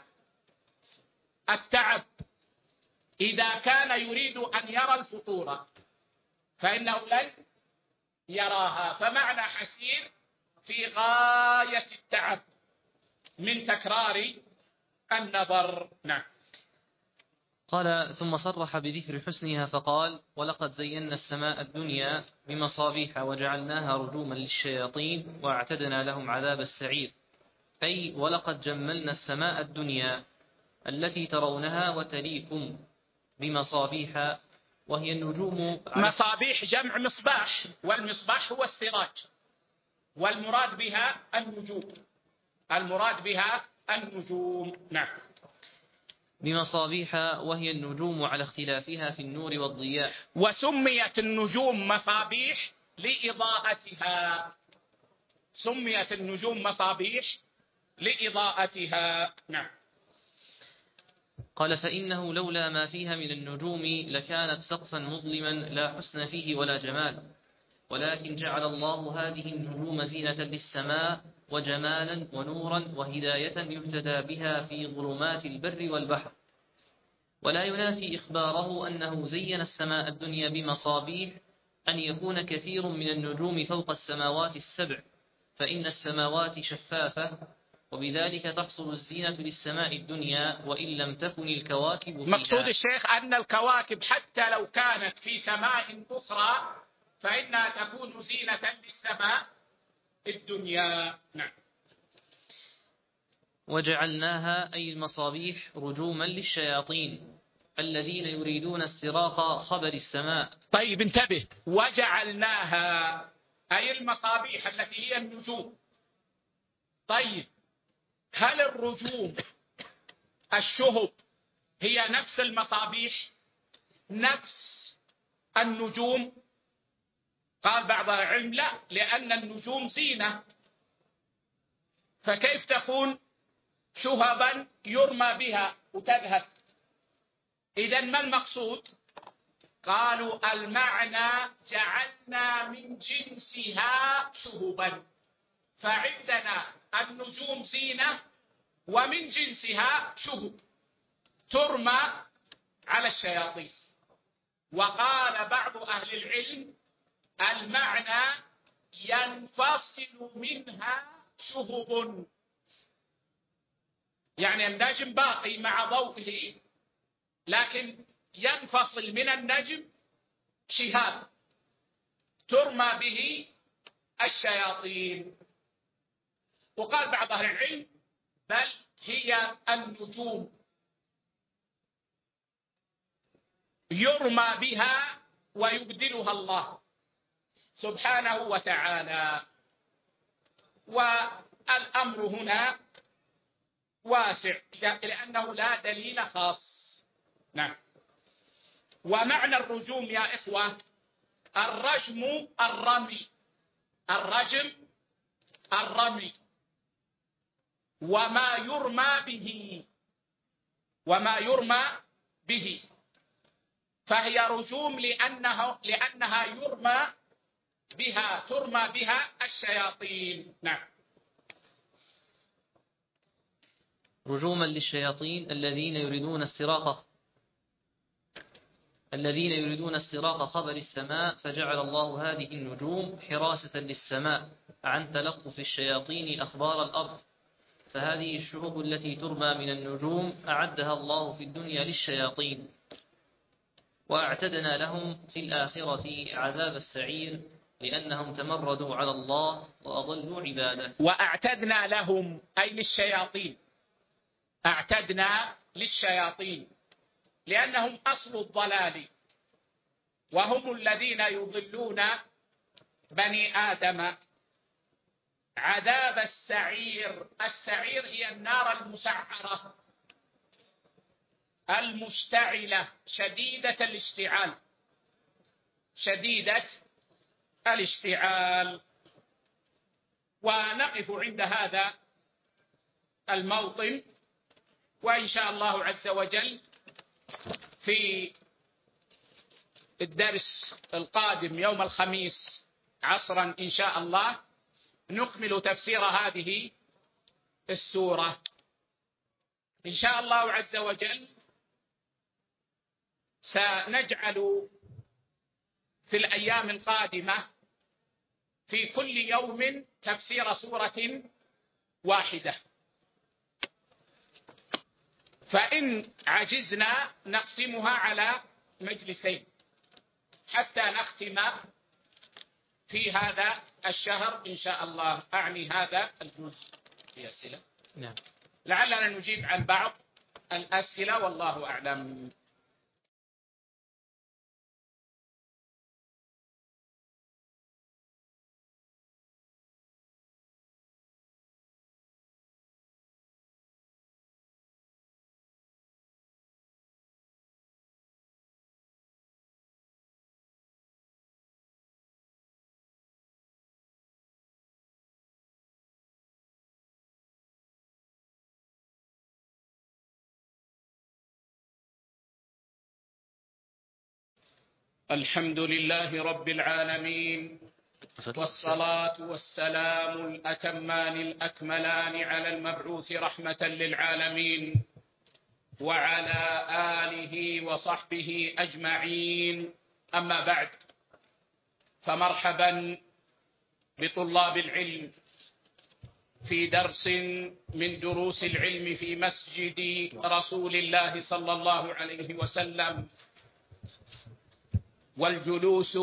التعب إذا كان يريد أن يرى الفطور. فإنه لن يراها. فمعنى حسير في غاية التعب من تكرار النظر. نعم. قال ثم صرح بذكر حسنها فقال ولقد زينا السماء الدنيا بمصابيح وجعلناها رجوما للشياطين وأعتدنا لهم عذاب السعير، أي ولقد جملنا السماء الدنيا التي ترونها وتليكم بمصابيح وهي النجوم. مصابيح جمع مصباح، والمصباح هو السراج، والمراد بها النجوم، المراد بها النجوم. نعم. بمصابيح وهي النجوم على اختلافها في النور والضياء. وسميت النجوم مصابيح لإضاءتها، سميت النجوم مصابيح لإضاءتها. نعم. قال فإنه لولا ما فيها من النجوم لكانت سقفا مظلما لا حسن فيه ولا جمال، ولكن جعل الله هذه النجوم زينة للسماء وجمالا ونورا وهداية يهتدى بها في ظلمات البر والبحر. ولا ينافي إخباره أنه زين السماء الدنيا بمصابيح أن يكون كثير من النجوم فوق السماوات السبع، فإن السماوات شفافة، وبذلك تحصل الزينة للسماء الدنيا وإن لم تكن الكواكب فيها. مقصود الشيخ أن الكواكب حتى لو كانت في سماء أخرى فإنها تكون زينة للسماء الدنيا. نعم. وجعلناها أي المصابيح رجوما للشياطين الذين يريدون استراق خبر السماء. طيب انتبه، وجعلناها أي المصابيح التي هي النجوم. طيب هل الرجوم الشهب هي نفس المصابيح، نفس النجوم؟ قال بعض العلم لا، لأن النجوم زينة، فكيف تكون شهبا يرمى بها وتذهب؟ إذن ما المقصود؟ قالوا المعنى جعلنا من جنسها شهبا، فعندنا النجوم زينة ومن جنسها شهب ترمى على الشياطين. وقال بعض أهل العلم المعنى ينفصل منها شهب، يعني النجم باقي مع ضوئه لكن ينفصل من النجم شهاب ترمى به الشياطين. وقال بعض أهل العلم بل هي النجوم يرمى بها ويبدلها الله سبحانه وتعالى. والأمر هنا واسع لأنه لا دليل خاص. نعم. ومعنى الرجوم يا إخوة الرجم الرمي، الرجم الرمي، وما يرمى به، وما يرمى به، فهي رجوم لأنها يرمى بها، ترمى بها الشياطين. نعم. رجوما للشياطين الذين يريدون استراق خبر السماء، فجعل الله هذه النجوم حراسة للسماء عن تلقف الشياطين أخبار الأرض. فهذه الشهب التي ترمى من النجوم أعدها الله في الدنيا للشياطين، وأعتدنا لهم في الآخرة عذاب السعير لأنهم تمردوا على الله وأضلوا عباده. وأعتدنا لهم أي للشياطين، أعتدنا للشياطين لأنهم أصل الضلال، وهم الذين يضلون بني آدم. عذاب السعير، السعير هي النار المسعرة المشتعلة شديدة الاشتعال، شديدة الاشتعال. ونقف عند هذا الموطن، وإن شاء الله عز وجل في الدرس القادم يوم الخميس عصرا إن شاء الله نكمل تفسير هذه السورة إن شاء الله عز وجل. سنجعل في في الأيام القادمة في كل يوم تفسير سورة واحدة، فإن عجزنا نقسمها على مجلسين حتى نختم في هذا الشهر إن شاء الله. أعني هذا الجزء. في أسئلة؟ نعم. لعلنا نجيب عن بعض الأسئلة والله أعلم. الحمد لله رب العالمين، والصلاة والسلام الأتمان الأكملان على المبعوث رحمة للعالمين وعلى آله وصحبه أجمعين. أما بعد، فمرحبا بطلاب العلم في درس من دروس العلم في مسجد رسول الله صلى الله عليه وسلم، والجلوس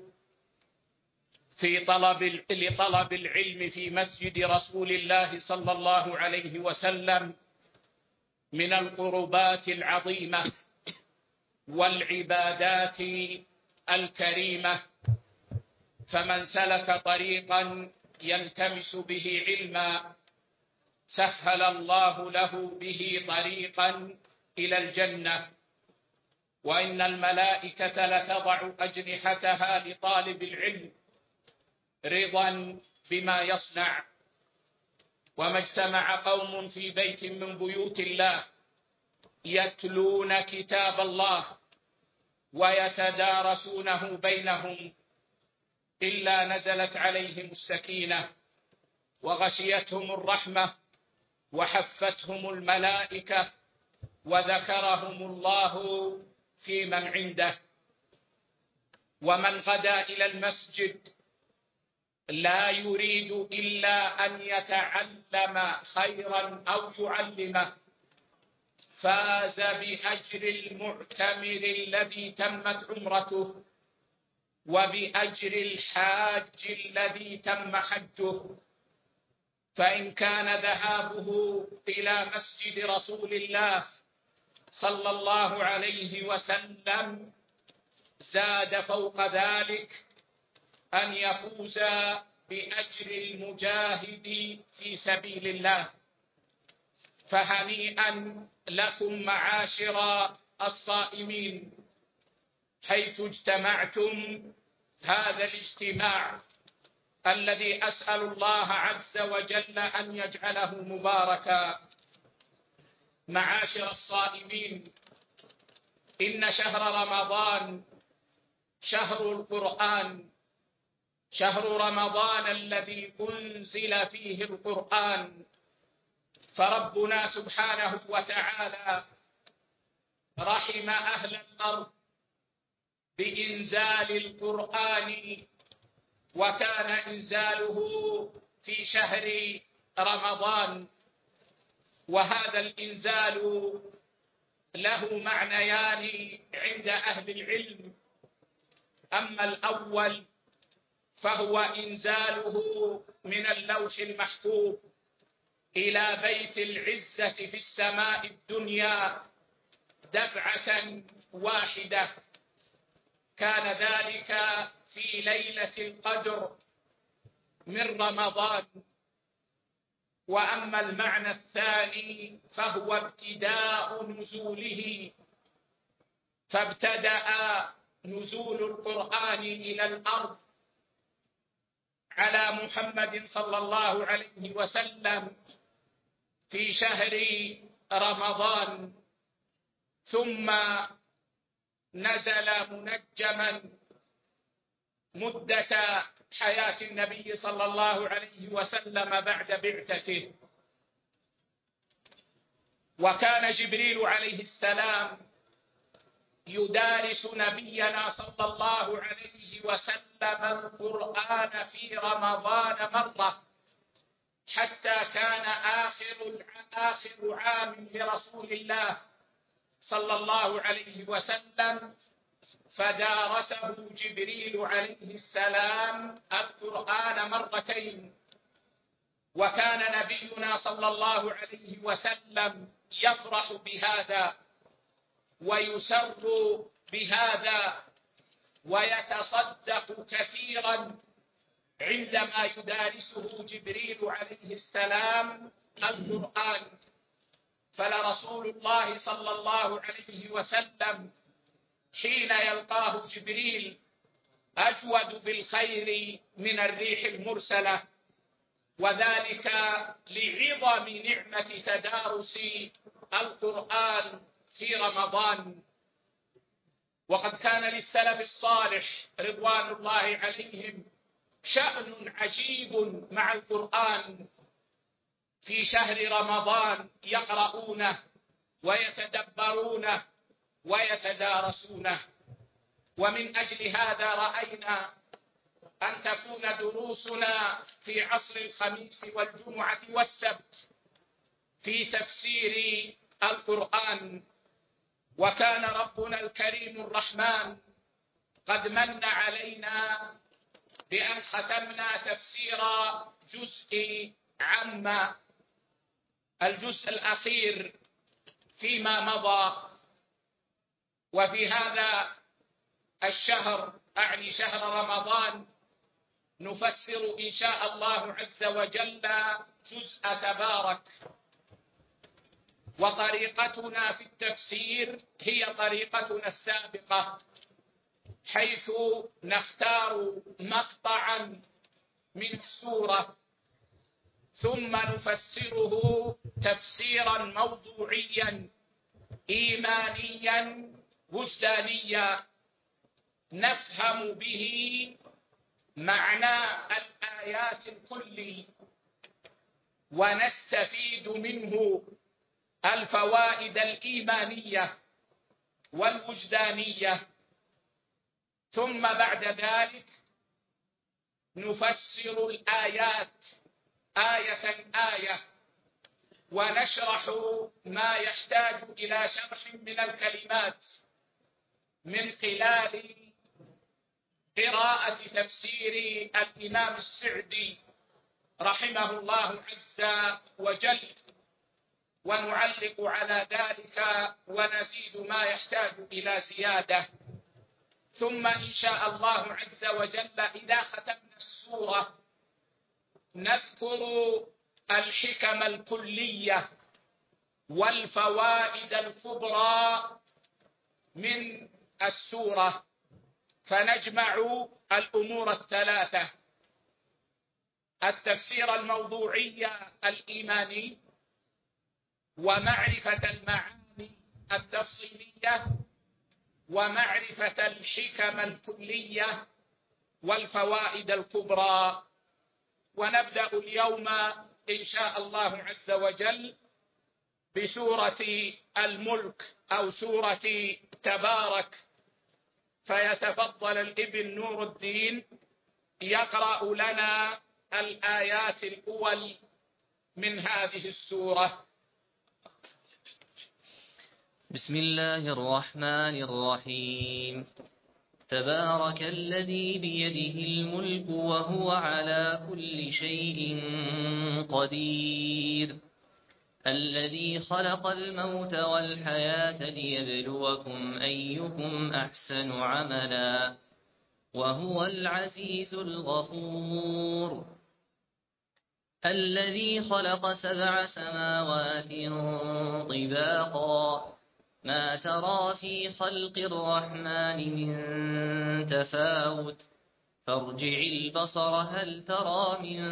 لطلب العلم في مسجد رسول الله صلى الله عليه وسلم من القربات العظيمة والعبادات الكريمة، فمن سلك طريقا يلتمس به علما سهل الله له به طريقا إلى الجنة، وإن الملائكة لتضع أجنحتها لطالب العلم رضا بما يصنع. وما اجتمع قوم في بيت من بيوت الله يتلون كتاب الله ويتدارسونه بينهم إلا نزلت عليهم السكينة وغشيتهم الرحمة وحفتهم الملائكة وذكرهم الله في من عنده. ومن غدا إلى المسجد لا يريد إلا أن يتعلم خيرا أو يعلمه فاز بأجر المعتمر الذي تمت عمرته وبأجر الحاج الذي تم حجه. فإن كان ذهابه إلى مسجد رسول الله صلى الله عليه وسلم زاد فوق ذلك أن يفوز بأجر المجاهد في سبيل الله. فهنيئا لكم معاشر الصائمين حيث اجتمعتم هذا الاجتماع الذي أسأل الله عز وجل أن يجعله مباركا. معاشر الصائمين، إن شهر رمضان شهر القرآن، شهر رمضان الذي أنزل فيه القرآن. فربنا سبحانه وتعالى رحم أهل الأرض بإنزال القرآن، وكان إنزاله في شهر رمضان. وهذا الإنزال له معنيان عند أهل العلم. أما الأول فهو إنزاله من اللوح المحفوظ إلى بيت العزة في السماء الدنيا دفعة واحدة، كان ذلك في ليلة القدر من رمضان. وأما المعنى الثاني فهو ابتداء نزوله، فابتدأ نزول القرآن إلى الأرض على محمد صلى الله عليه وسلم في شهر رمضان، ثم نزل منجما مدة حياة النبي صلى الله عليه وسلم بعد بعثته. وكان جبريل عليه السلام يدارس نبينا صلى الله عليه وسلم القرآن في رمضان مرة، حتى كان آخر عام لرسول الله صلى الله عليه وسلم فدارسه جبريل عليه السلام القرآن مرتين. وكان نبينا صلى الله عليه وسلم يفرح بهذا ويسر بهذا ويتصدق كثيرا عندما يدارسه جبريل عليه السلام القرآن. فلرسول الله صلى الله عليه وسلم حين يلقاه جبريل أجود بالخير من الريح المرسلة، وذلك لعظم نعمة تدارس القرآن في رمضان. وقد كان للسلف الصالح رضوان الله عليهم شأن عجيب مع القرآن في شهر رمضان، يقرؤونه ويتدبرونه ويتدارسونه. ومن أجل هذا رأينا أن تكون دروسنا في عصر الخميس والجمعة والسبت في تفسير القرآن. وكان ربنا الكريم الرحمن قد من علينا بأن ختمنا تفسير جزء عما الجزء الأخير فيما مضى. وفي هذا الشهر أعني شهر رمضان نفسر إن شاء الله عز وجل جزء تبارك. وطريقتنا في التفسير هي طريقتنا السابقة، حيث نختار مقطعا من السورة ثم نفسره تفسيرا موضوعيا إيمانيا وجدانيا نفهم به معنى الآيات الكلي ونستفيد منه الفوائد الإيمانية والوجدانية. ثم بعد ذلك نفسر الآيات آية آية ونشرح ما يحتاج إلى شرح من الكلمات من خلال قراءة تفسير الإمام السعدي رحمه الله عز وجل، ونعلق على ذلك ونزيد ما يحتاج إلى زيادة. ثم إن شاء الله عز وجل إذا ختمنا السورة نذكر الحكم الكلية والفوائد الكبرى من السورة، فنجمع الأمور الثلاثة: التفسير الموضوعي الإيماني، ومعرفة المعاني التفصيلية، ومعرفة الحكم الكلية والفوائد الكبرى. ونبدأ اليوم إن شاء الله عز وجل بسورة الملك أو سورة تبارك، فيتفضل الابن نور الدين يقرأ لنا الآيات الأول من هذه السورة. بسم الله الرحمن الرحيم. تبارك الذي بيده الملك وهو على كل شيء قدير، الذي خلق الموت والحياة ليبلوكم أيكم أحسن عملا وهو العزيز الغفور، الذي خلق 7 سماوات طباقا ما ترى في خلق الرحمن من تفاوت فارجع البصر هل ترى من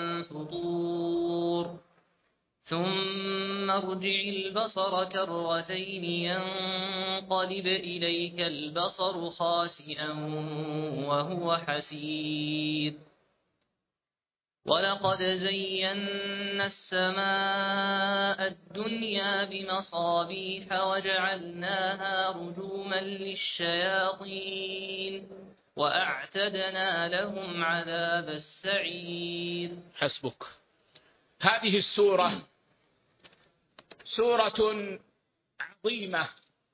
فطور ثم ارجع البصر كرتين ينقلب إليك البصر خاسئا وهو حسير ولقد زينا السماء الدنيا بمصابيح وجعلناها رجوما للشياطين وأعتدنا لهم عذاب السعير. حسبك. هذه السورة سورة عظيمة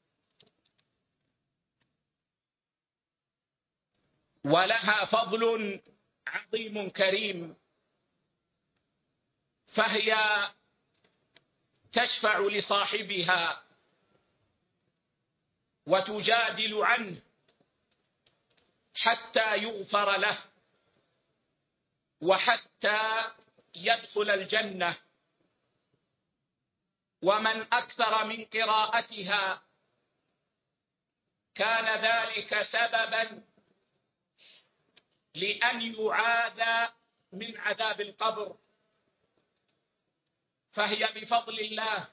ولها فضل عظيم كريم، فهي تشفع لصاحبها وتجادل عنه حتى يغفر له وحتى يدخل الجنة. ومن أكثر من قراءتها كان ذلك سببا لأن يعاذ من عذاب القبر، فهي بفضل الله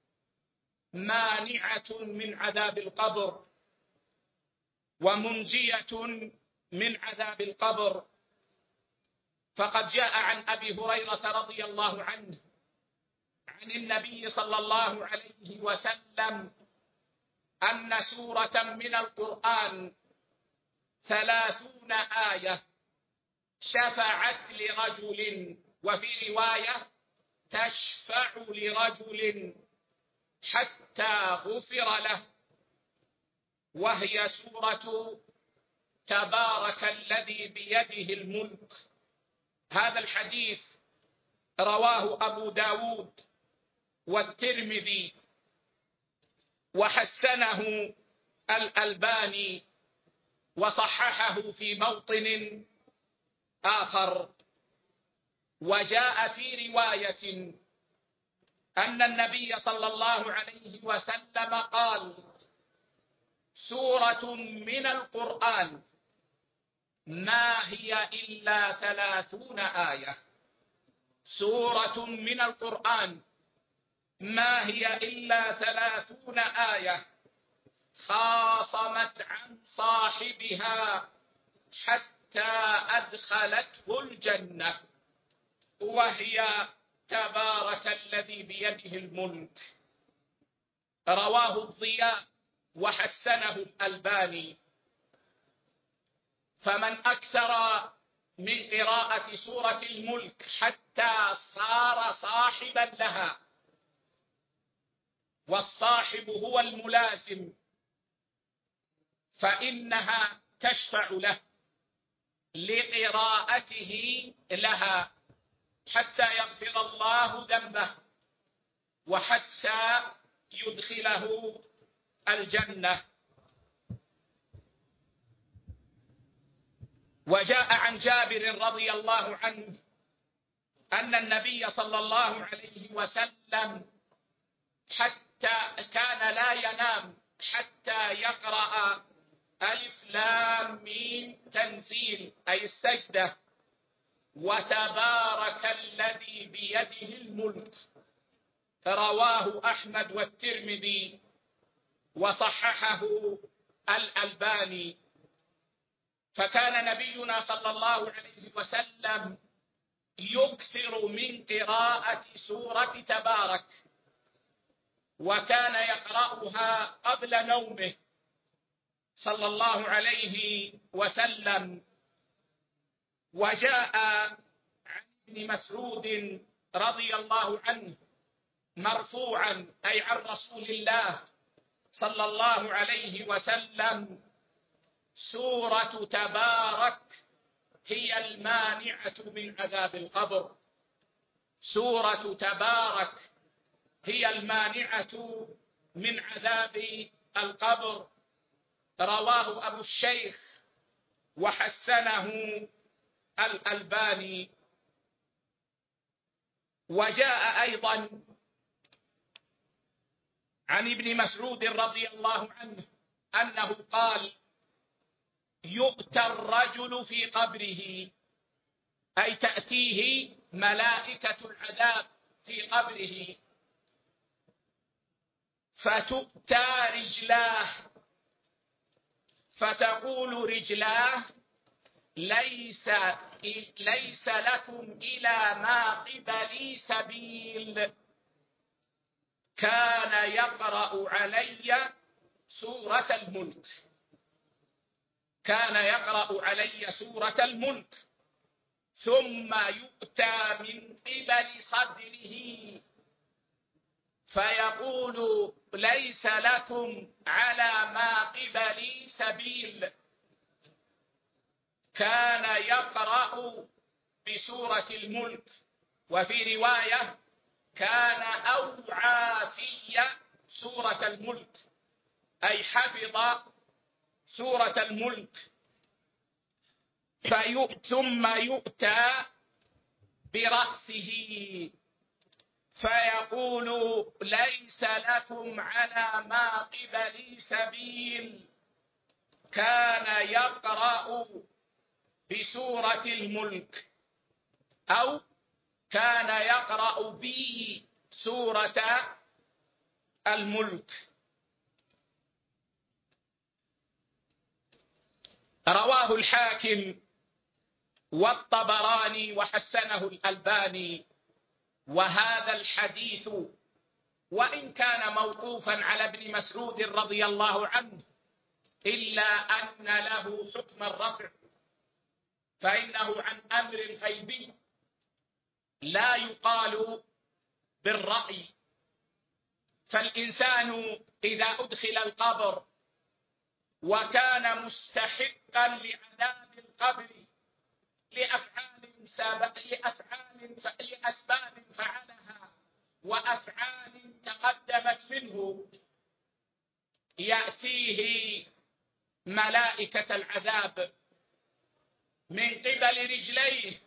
مانعة من عذاب القبر ومنجية من عذاب القبر. فقد جاء عن أبي هريرة رضي الله عنه عن النبي صلى الله عليه وسلم أن سورة من القرآن 30 آية شفعت لرجل، وفي رواية تشفع لرجل حتى غفر له، وهي سورة تبارك الذي بيده الملك. هذا الحديث رواه أبو داود والترمذي وحسنه الألباني وصححه في موطن آخر. وجاء في رواية أن النبي صلى الله عليه وسلم قال: سورة من القرآن ما هي إلا 30 آية. سورة من القرآن ما هي إلا 30 آية خاصمت عن صاحبها حتى أدخلته الجنة، وهي تبارك الذي بيده الملك. رواه الضياء وحسنه الألباني. فمن أكثر من قراءة سورة الملك حتى صار صاحبا لها، والصاحب هو الملازم، فإنها تشفع له لقراءته لها حتى يغفر الله ذنبه وحتى يدخله الجنة. وجاء عن جابر رضي الله عنه أن النبي صلى الله عليه وسلم حتى كان لا ينام حتى يقرأ ألف لام ميم تنزيل، أي السجدة، وتبارك الذي بيده الملك. رواه أحمد والترمذي وصححه الألباني. فكان نبينا صلى الله عليه وسلم يكثر من قراءة سورة تبارك، وكان يقرأها قبل نومه صلى الله عليه وسلم. وجاء عن ابن مسعود رضي الله عنه مرفوعا، أي عن رسول الله صلى الله عليه وسلم: سورة تبارك هي المانعة من عذاب القبر. سورة تبارك هي المانعة من عذاب القبر. رواه أبو الشيخ وحسنه الألباني. وجاء أيضا عن ابن مسعود رضي الله عنه أنه قال: يؤتى الرجل في قبره، أي تأتيه ملائكة العذاب في قبره، فتؤتى رجلاه، فتقول رجلاه: ليس لكم إلى ما قبلي سبيل. كان يقرأ علي سورة الملك، كان يقرأ علي سورة الملك، ثم يؤتى من قبل صدره فيقول ليس لكم على ما قبلي سبيل. كان يقرأ بسورة الملك، وفي رواية كان أوعى في سورة الملك، أي حفظ سورة الملك. ثم يؤتى برأسه فيقول ليس لكم على ما قبلي سبيل. كان يقرأ بسورة الملك، أو كان يقرأ به سورة الملك. رواه الحاكم والطبراني وحسنه الألباني. وهذا الحديث وإن كان موقوفا على ابن مسعود رضي الله عنه إلا أن له حكم الرفع، فإنه عن أمر غيبي لا يقال بالرأي. فالإنسان إذا أدخل القبر وكان مستحقا لعذاب القبر لأسباب فعلها وأفعال تقدمت منه، يأتيه ملائكة العذاب من قبل رجليه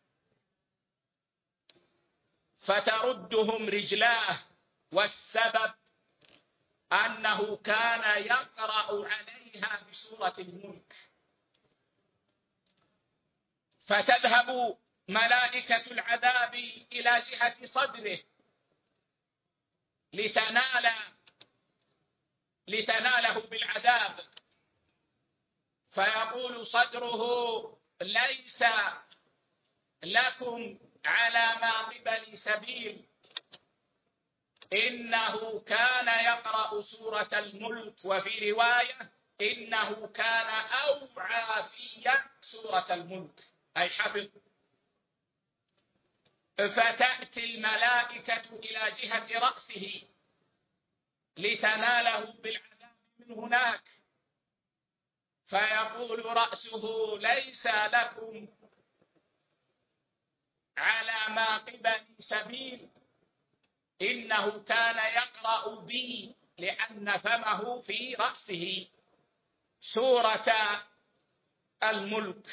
فتردهم رجلاه، والسبب أنه كان يقرأ عليها بسورة الملك. فتذهب ملائكة العذاب إلى جهة صدره لتناله بالعذاب، فيقول صدره ليس لكم على ما قبل سبيل. إنه كان يقرأ سورة الملك، وفي رواية إنه كان أوعى في سورة الملك، أي حفظ. فتأتي الملائكة إلى جهة رأسه لتناله بالعذاب من هناك، فيقول رأسه ليس لكم على ما قبل سبيل. إنه كان يقرأ بي، لأن فمه في رأسه، سورة الملك.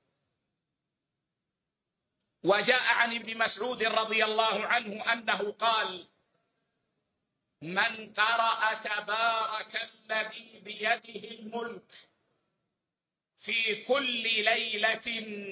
وجاء عن ابن مسعود رضي الله عنه أنه قال: من قرأ تبارك الذي بيده الملك في كل ليلة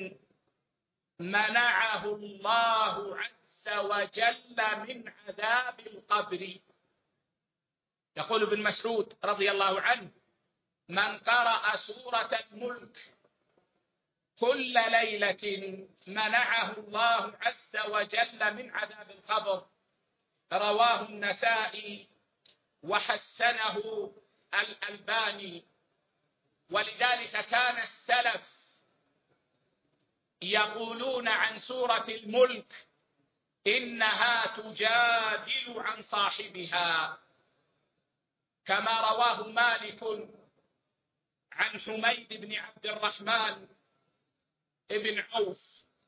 منعه الله عز وجل من عذاب القبر. يقول ابن مسعود رضي الله عنه: من قرأ سورة الملك كل ليلة منعه الله عز وجل من عذاب القبر. رواه النسائي وحسنه الألباني. ولذلك كان السلف يقولون عن سورة الملك إنها تجادل عن صاحبها، كما رواه مالك عن حميد بن عبد الرحمن بن عوف.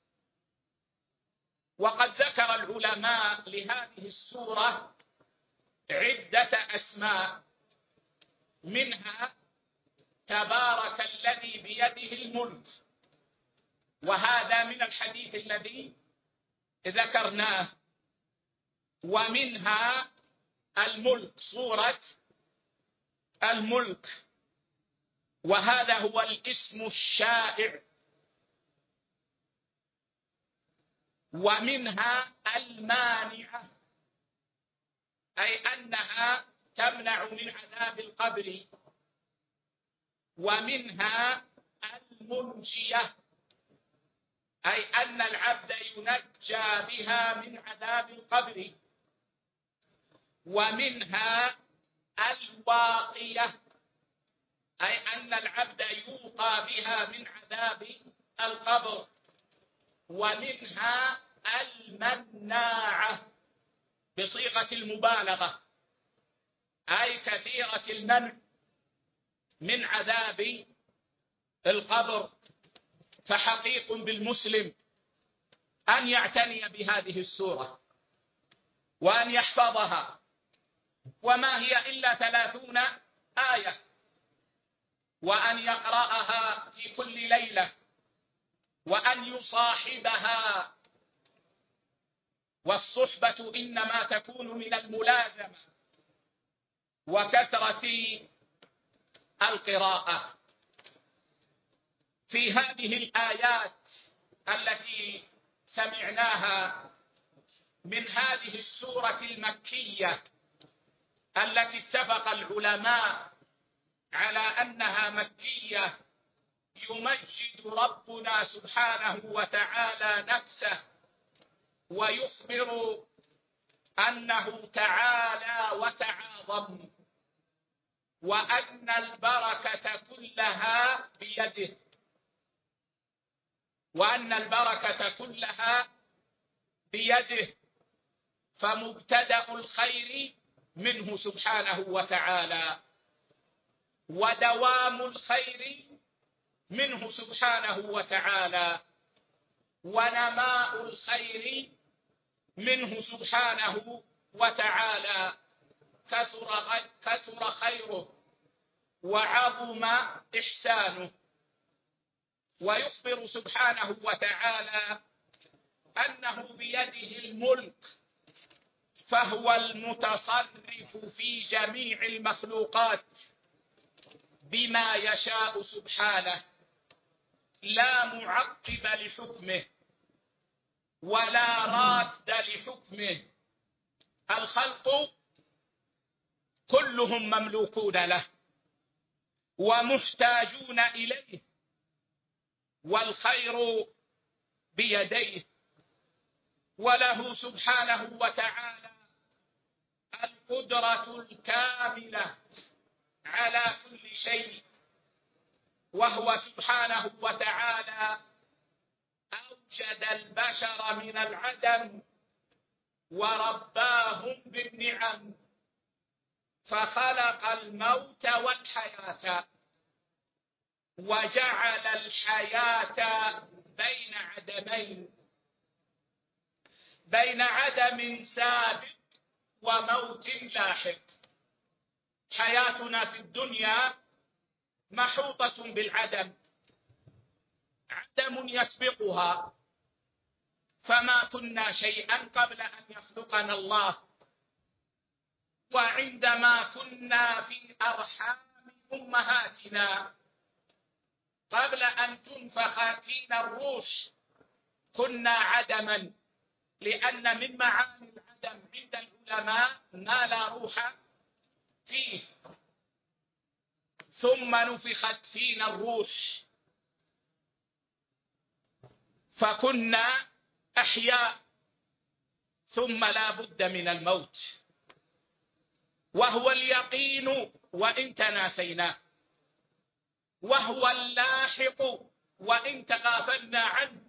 وقد ذكر العلماء لهذه السورة عدة أسماء، منها تبارك الذي بيده الملك، وهذا من الحديث الذي ذكرناه. ومنها الملك، سورة الملك، وهذا هو الاسم الشائع. ومنها المانعة، أي أنها تمنع من عذاب القبر. ومنها المنجية، أي أن العبد ينجى بها من عذاب القبر. ومنها الواقية، أي أن العبد يوقى بها من عذاب القبر. ومنها المناعة بصيغة المبالغة، أي كثيرة المنع من عذاب القبر. فحقيق بالمسلم أن يعتني بهذه السورة وأن يحفظها، وما هي إلا 30 آية، وأن يقرأها في كل ليلة، وأن يصاحبها. والصحبة إنما تكون من الملازمة وكثرة القراءة. في هذه الآيات التي سمعناها من هذه السورة المكية التي اتفق العلماء على أنها مكية، يمجد ربنا سبحانه وتعالى نفسه ويخبر أنه تعالى وتعاظم، وأن البركة كلها بيده، وأن البركة كلها بيده. فمبتدأ الخير منه سبحانه وتعالى، ودوام الخير منه سبحانه وتعالى، ونماء الخير منه سبحانه وتعالى. كثر خيره وعظم إحسانه. ويخبر سبحانه وتعالى أنه بيده الملك، فهو المتصرف في جميع المخلوقات بما يشاء سبحانه، لا معقب لحكمه ولا راد لحكمه. الخلق كلهم مملوكون له ومحتاجون إليه، والخير بيديه، وله سبحانه وتعالى القدرة الكاملة على كل شيء. وهو سبحانه وتعالى أوجد البشر من العدم ورباهم بالنعم، فخلق الموت والحياة، وجعل الحياة بين عدمين، بين عدم سابق وموت لاحق. حياتنا في الدنيا محوطة بالعدم، عدم يسبقها، فما كنا شيئا قبل أن يخلقنا الله. وعندما كنا في أرحام أمهاتنا قبل أن تنفخ فينا الروح كنا عدما، لأن من معاني العدم عند العلماء ما لا روح فيه، ثم نفخت فينا الروح فكنا أحياء، ثم لا بد من الموت، وهو اليقين وإن تناسيناه، وهو اللاحق وإن تغافلنا عنه.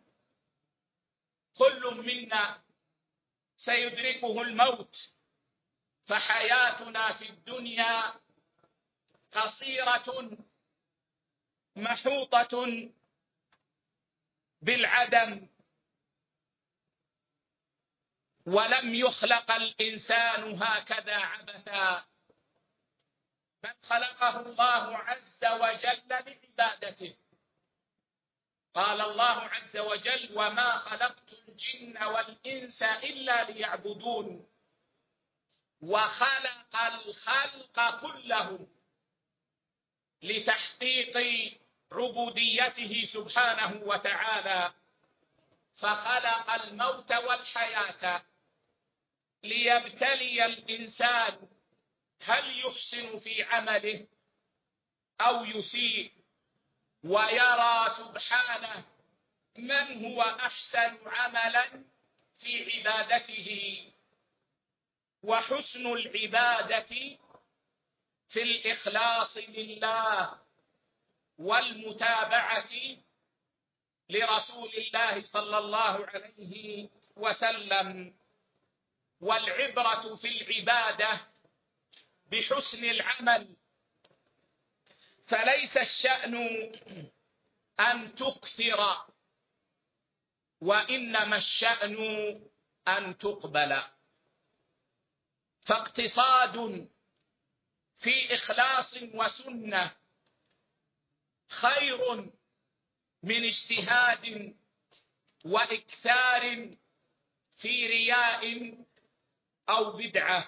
كل منا سيدركه الموت، فحياتنا في الدنيا قصيرة محوطة بالعدم. ولم يخلق الإنسان هكذا عبثا، بل خلقه الله عز وجل لعبادته. قال الله عز وجل: وما خلقت الجن والإنس إلا ليعبدون. وخلق الخلق كلهم لتحقيق عبوديته سبحانه وتعالى، فخلق الموت والحياة ليبتلي الإنسان هل يحسن في عمله أو يسيء، ويرى سبحانه من هو أحسن عملا في عبادته، وحسن العبادة في الإخلاص لله والمتابعة لرسول الله صلى الله عليه وسلم. والعبرة في العبادة بحسن العمل، فليس الشأن أن تكثر، وإنما الشأن أن تقبل. فاقتصاد في إخلاص وسنة خير من اجتهاد وإكثار في رياء أو بدعة.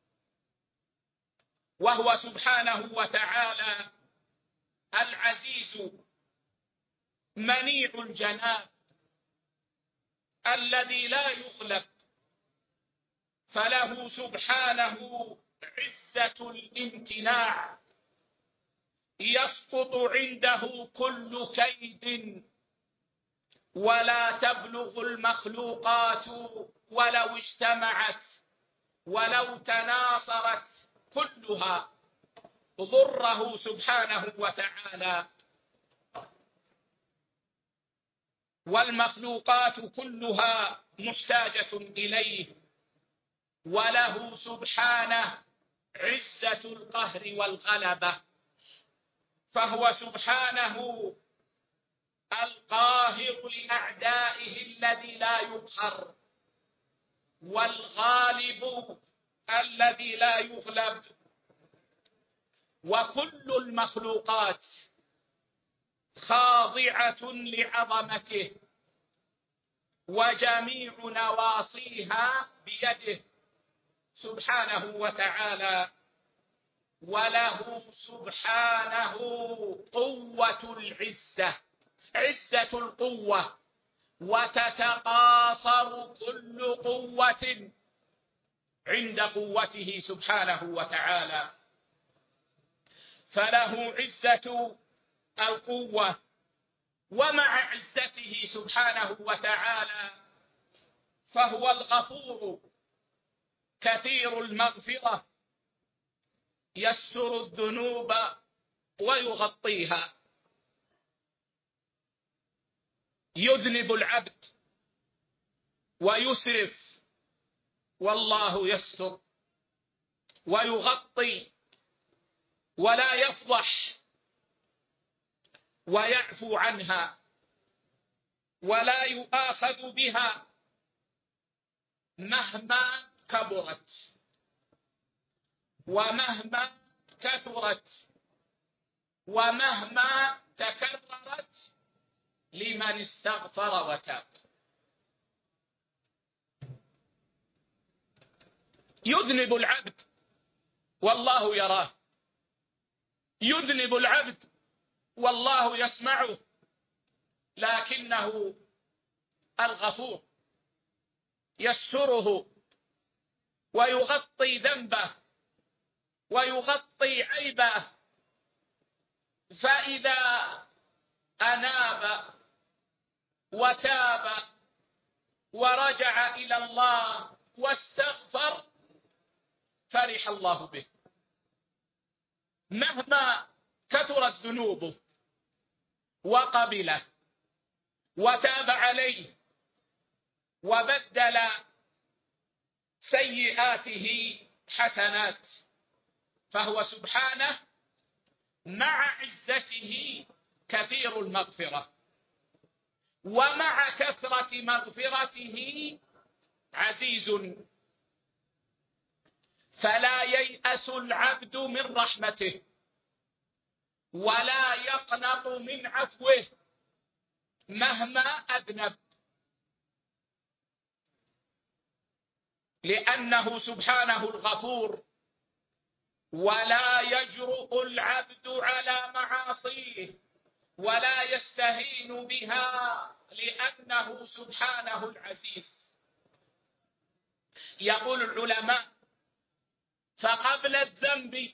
وهو سبحانه وتعالى العزيز منيع الجناب الذي لا يغلب، فله سبحانه عزة الامتناع، يسقط عنده كل كيد، ولا تبلغ المخلوقات ولو اجتمعت ولو تناصرت كلها ضره سبحانه وتعالى. والمخلوقات كلها محتاجة إليه، وله سبحانه عزة القهر والغلبة، فهو سبحانه القاهر لأعدائه الذي لا يقهر، والغالب الذي لا يغلب. وكل المخلوقات خاضعة لعظمته، وجميع نواصيها بيده سبحانه وتعالى، وله سبحانه قوة العزة، عزة القوة، وتتقاصر كل قوة عند قوته سبحانه وتعالى. فله عزة القوة، ومع عزته سبحانه وتعالى فهو الغفور كثير المغفرة، يستر الذنوب ويغطيها. يذنب العبد ويسرف، والله يستر ويغطي ولا يفضح، ويعفو عنها ولا يؤاخذ بها مهما كبرت ومهما كثرت ومهما تكررت لمن استغفر وتاب. يذنب العبد والله يراه، يذنب العبد والله يسمعه، لكنه الغفور يستره ويغطي ذنبه ويغطي عيبه. فإذا أناب وتاب ورجع إلى الله واستغفر فرح الله به، مهما كثرت ذنوبه، وقبله وتاب عليه وبدل سيئاته حسنات. فهو سبحانه مع عزته كثير المغفرة، ومع كثرة مغفرته عزيز. فلا ييأس العبد من رحمته ولا يقنط من عفوه مهما أذنب، لأنه سبحانه الغفور، ولا يجرؤ العبد على معاصيه ولا يستهين بها لأنه سبحانه العزيز. يقول العلماء: فقبل الذنب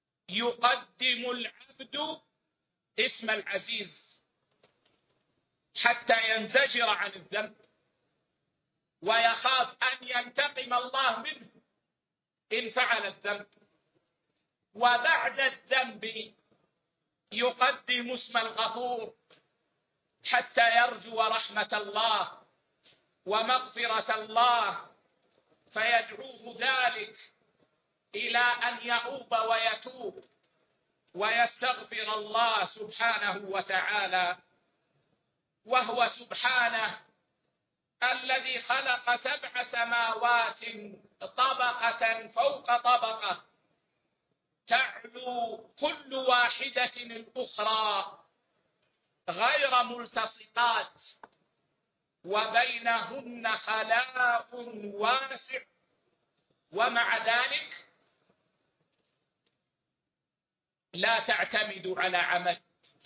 يقدم العبد اسم العزيز، حتى ينزجر عن الذنب ويخاف أن ينتقم الله منه إن فعل الذنب. وبعد الذنب يقدم اسم الغفور حتى يرجو رحمة الله ومغفرة الله، فيدعوه ذلك إلى أن يؤوب ويتوب ويستغفر الله سبحانه وتعالى. وهو سبحانه الذي خلق 7 سماوات طبقة فوق طبقة تعلو كل واحدة الأخرى غير ملتصقات، وبينهن خلاء واسع، ومع ذلك لا تعتمد على عمد.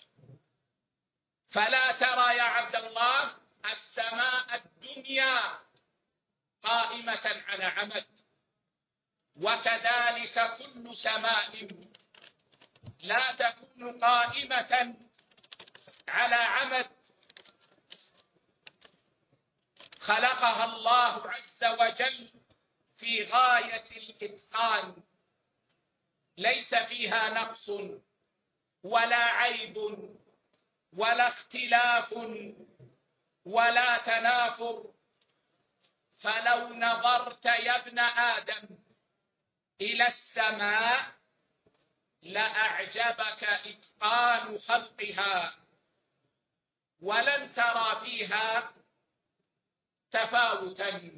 فلا ترى يا عبد الله السماء الدنيا قائمة على عمد، وكذلك كل سماء لا تكون قائمة على عمد. خلقها الله عز وجل في غاية الإتقان، ليس فيها نقص ولا عيب ولا اختلاف ولا تنافر. فلو نظرت يا ابن آدم إلى السماء لأعجبك إتقان خلقها، ولن ترى فيها تفاوتا.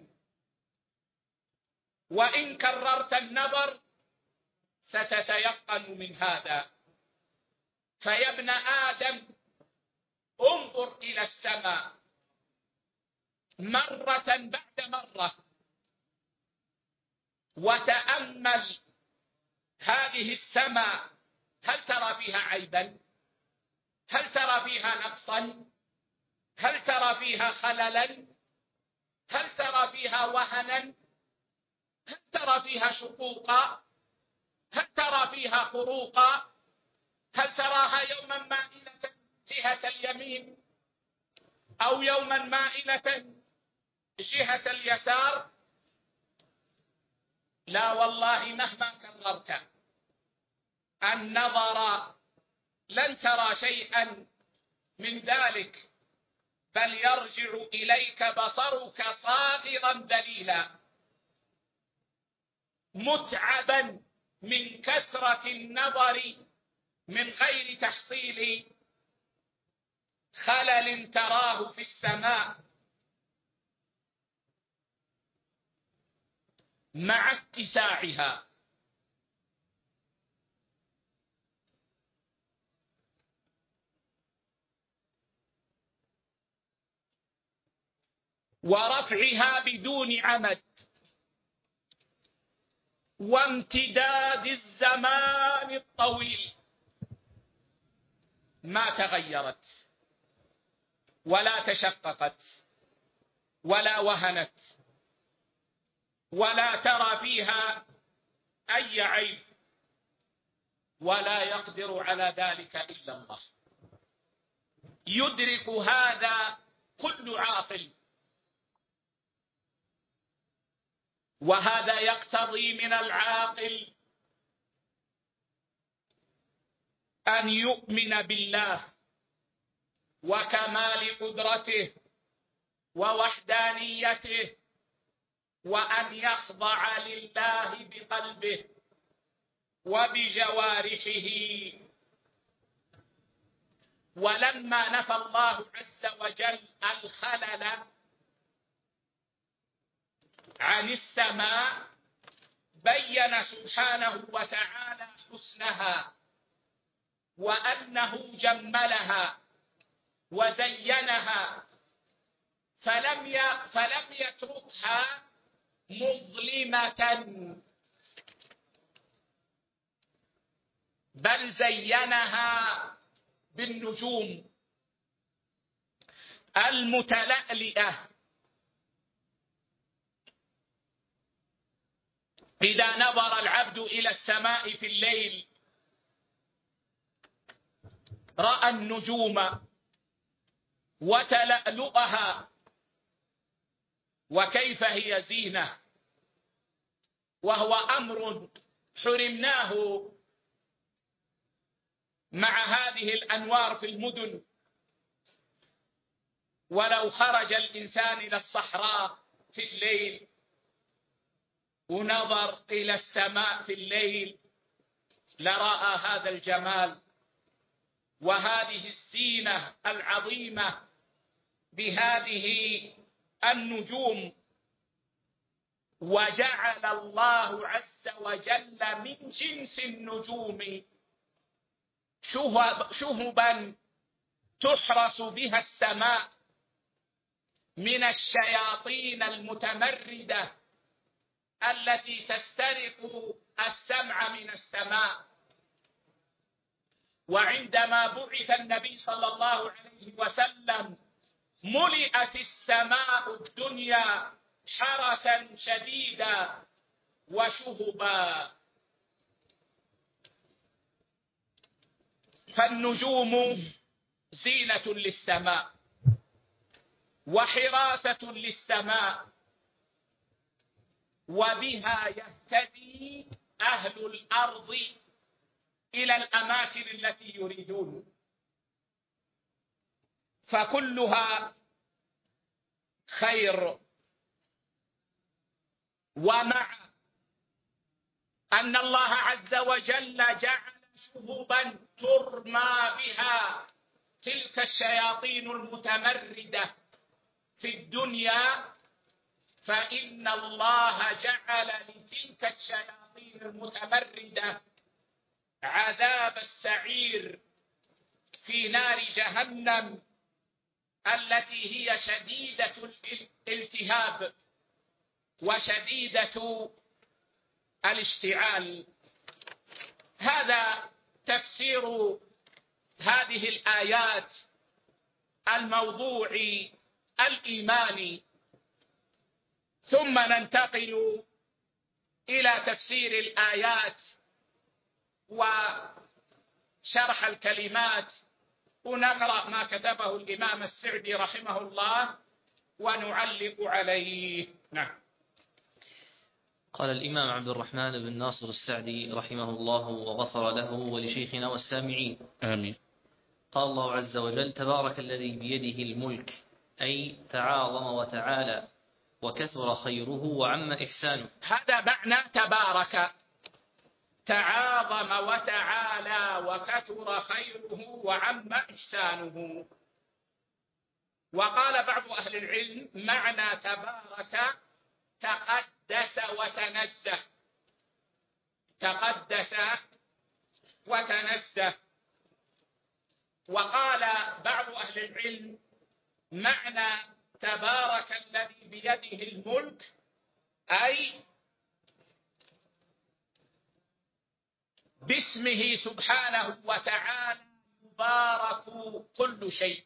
وإن كررت النظر ستتيقن من هذا. فيا ابن آدم انظر إلى السماء مرة بعد مرة وتأمل هذه السماء، هل ترى فيها عيبا؟ هل ترى فيها نقصا؟ هل ترى فيها خللا؟ هل ترى فيها وهنا؟ هل ترى فيها شقوقا؟ هل ترى فيها خروقا؟ هل تراها يوما مائلة جهة اليمين أو يوما مائلة جهة اليسار؟ لا والله، مهما كررت النظر لن ترى شيئا من ذلك، بل يرجع إليك بصرك صاغرا ذليلا متعبا من كثرة النظر من غير تحصيل خلل تراه في السماء، مع اتساعها. ورفعها بدون عمد، وامتداد الزمان الطويل، ما تغيرت ولا تشققت ولا وهنت، ولا ترى فيها أي عيب، ولا يقدر على ذلك إلا الله. يدرك هذا كل عاقل، وهذا يقتضي من العاقل أن يؤمن بالله وكمال قدرته ووحدانيته، وأن يخضع لله بقلبه وبجوارحه. ولما نفى الله عز وجل الخلل عن السماء بين سبحانه وتعالى حسنها، وأنه جملها وزينها، فلم يتركها مظلمة، بل زينها بالنجوم المتلألئة. إذا نظر العبد إلى السماء في الليل رأى النجوم وتلألؤها، وكيف هي زينة، وهو أمر حرمناه مع هذه الأنوار في المدن. ولو خرج الإنسان إلى الصحراء في الليل ونظر إلى السماء في الليل لرأى هذا الجمال وهذه الزينة العظيمة بهذه النجوم. وجعل الله عز وجل من جنس النجوم شهبا تحرس بها السماء من الشياطين المتمردة التي تسترق السمع من السماء. وعندما بعث النبي صلى الله عليه وسلم ملئت السماء الدنيا حرسا شديدا وشهبا. فالنجوم زينة للسماء وحراسة للسماء، وبها يهتدي أهل الأرض إلى الأماكن التي يريدون، فكلها خير. ومع أن الله عز وجل جعل شهبا ترمى بها تلك الشياطين المتمردة في الدنيا، فإن الله جعل لتلك الشياطين المتمردة عذاب السعير في نار جهنم التي هي شديدة الالتهاب وشديدة الاشتعال. هذا تفسير هذه الآيات الموضوعي الإيماني. ثم ننتقل إلى تفسير الآيات وشرح الكلمات، ونقرأ ما كتبه الإمام السعدي رحمه الله ونعلق عليه. نعم. قال الإمام عبد الرحمن بن ناصر السعدي رحمه الله وغفر له ولشيخنا والسامعين آمين. قال الله عز وجل: تبارك الذي بيده الملك، أي تعاظم وتعالى وكثر خيره وعم إحسانه. هذا معنى تبارك، تعاظم وتعالى وكثر خيره وعم إحسانه. وقال بعض أهل العلم معنى تبارك تقدس وتنزه، تقدس وتنزه. وقال بعض أهل العلم معنى تبارك الذي بيده الملك أي باسمه سبحانه وتعالى يبارك كل شيء،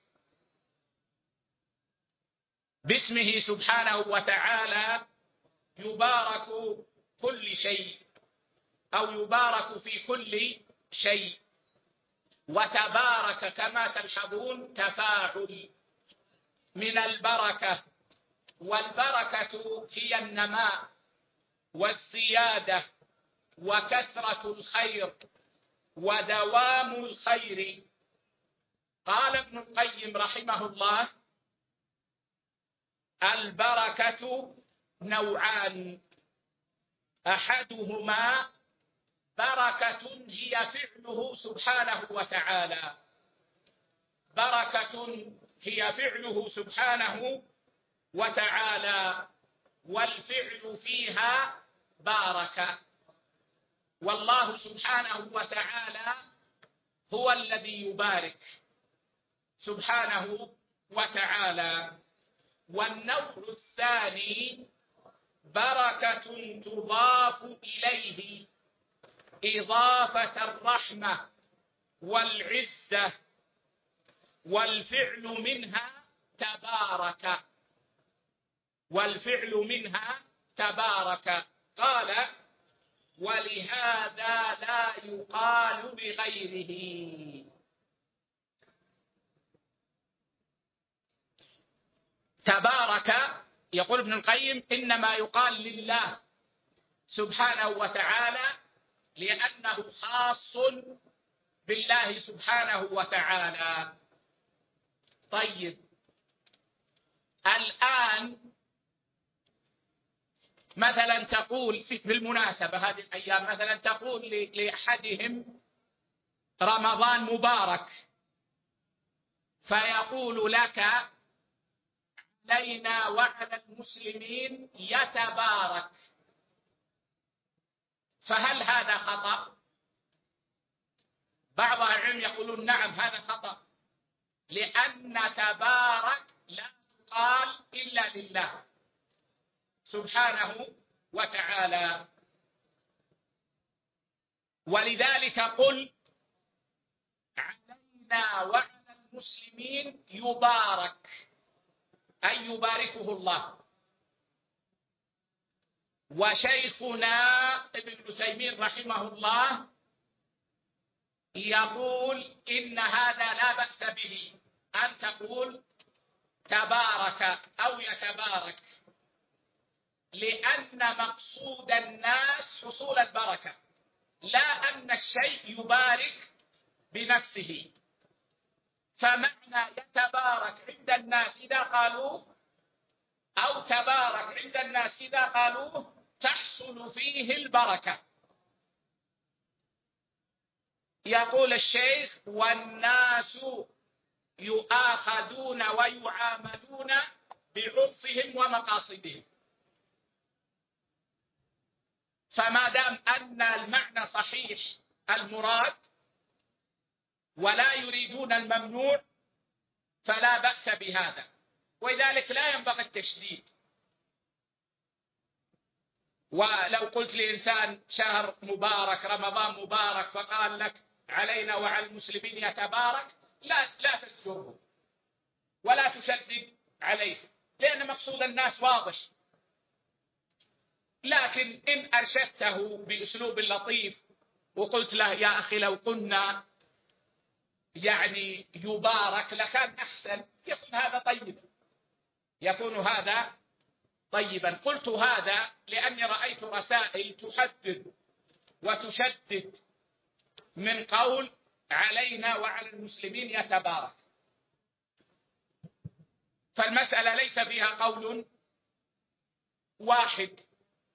باسمه سبحانه وتعالى يبارك كل شيء أو يبارك في كل شيء. وتبارك كما تلحظون تفاعل من البركة، والبركة هي النماء والزيادة وكثرة الخير ودوام الخير. قال ابن القيم رحمه الله: البركة نوعان، أحدهما بركة هي فعله سبحانه وتعالى، بركة هي فعله سبحانه وتعالى، والفعل فيها بارك. والله سبحانه وتعالى هو الذي يبارك سبحانه وتعالى. والنوع الثاني بركة تضاف إليه إضافة الرحمة والعزة، والفعل منها تبارك، والفعل منها تبارك. قال: ولهذا لا يقال بغيره. تبارك يقول ابن القيم إنما يقال لله سبحانه وتعالى لأنه خاص بالله سبحانه وتعالى. طيب، الآن مثلا تقول بالمناسبة هذه الأيام مثلا تقول لأحدهم رمضان مبارك، فيقول لك علينا وعلى المسلمين يتبارك، فهل هذا خطأ؟ بعض العلم يقولون نعم هذا خطأ، لأن تبارك لا تقال إلا لله سبحانه وتعالى. ولذلك قل علينا وعلى المسلمين يبارك، أي يباركه الله. وشيخنا ابن عثيمين رحمه الله يقول إن هذا لا بأس به، أن تقول تبارك أو يتبارك، لأن مقصود الناس حصول البركة، لا أن الشيء يبارك بنفسه. فمعنى يتبارك عند الناس إذا قالوه أو تبارك عند الناس إذا قالوه تحصل فيه البركة. يقول الشيخ والناس يؤاخذون ويعاملون بعرفهم ومقاصدهم، فما دام أن المعنى صحيح المراد ولا يريدون الممنوع فلا بأس بهذا، ولذلك لا ينبغي التشديد. ولو قلت لإنسان شهر مبارك رمضان مبارك فقال لك علينا وعلى المسلمين يتبارك، لا تسجره ولا تشدد عليه، لأن مقصود الناس واضح. لكن إن أرشدته بأسلوب لطيف وقلت له يا أخي لو قلنا يعني يبارك لكان أحسن، يكون هذا طيبا. قلت هذا لأني رأيت رسائل تحدد وتشدد من قول علينا وعلى المسلمين يتبارك، فالمسألة ليس فيها قول واحد،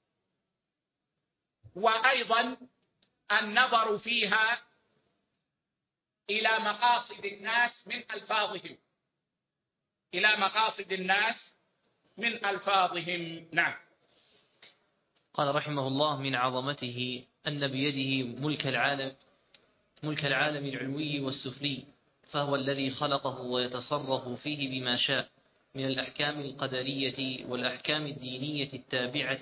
وأيضا النظر فيها إلى مقاصد الناس من ألفاظهم، إلى مقاصد الناس من ألفاظهم. نعم. قال رحمه الله من عظمته أن بيده ملك العالم العلوي والسفلي، فهو الذي خلقه ويتصرف فيه بما شاء من الأحكام القدرية والأحكام الدينية التابعة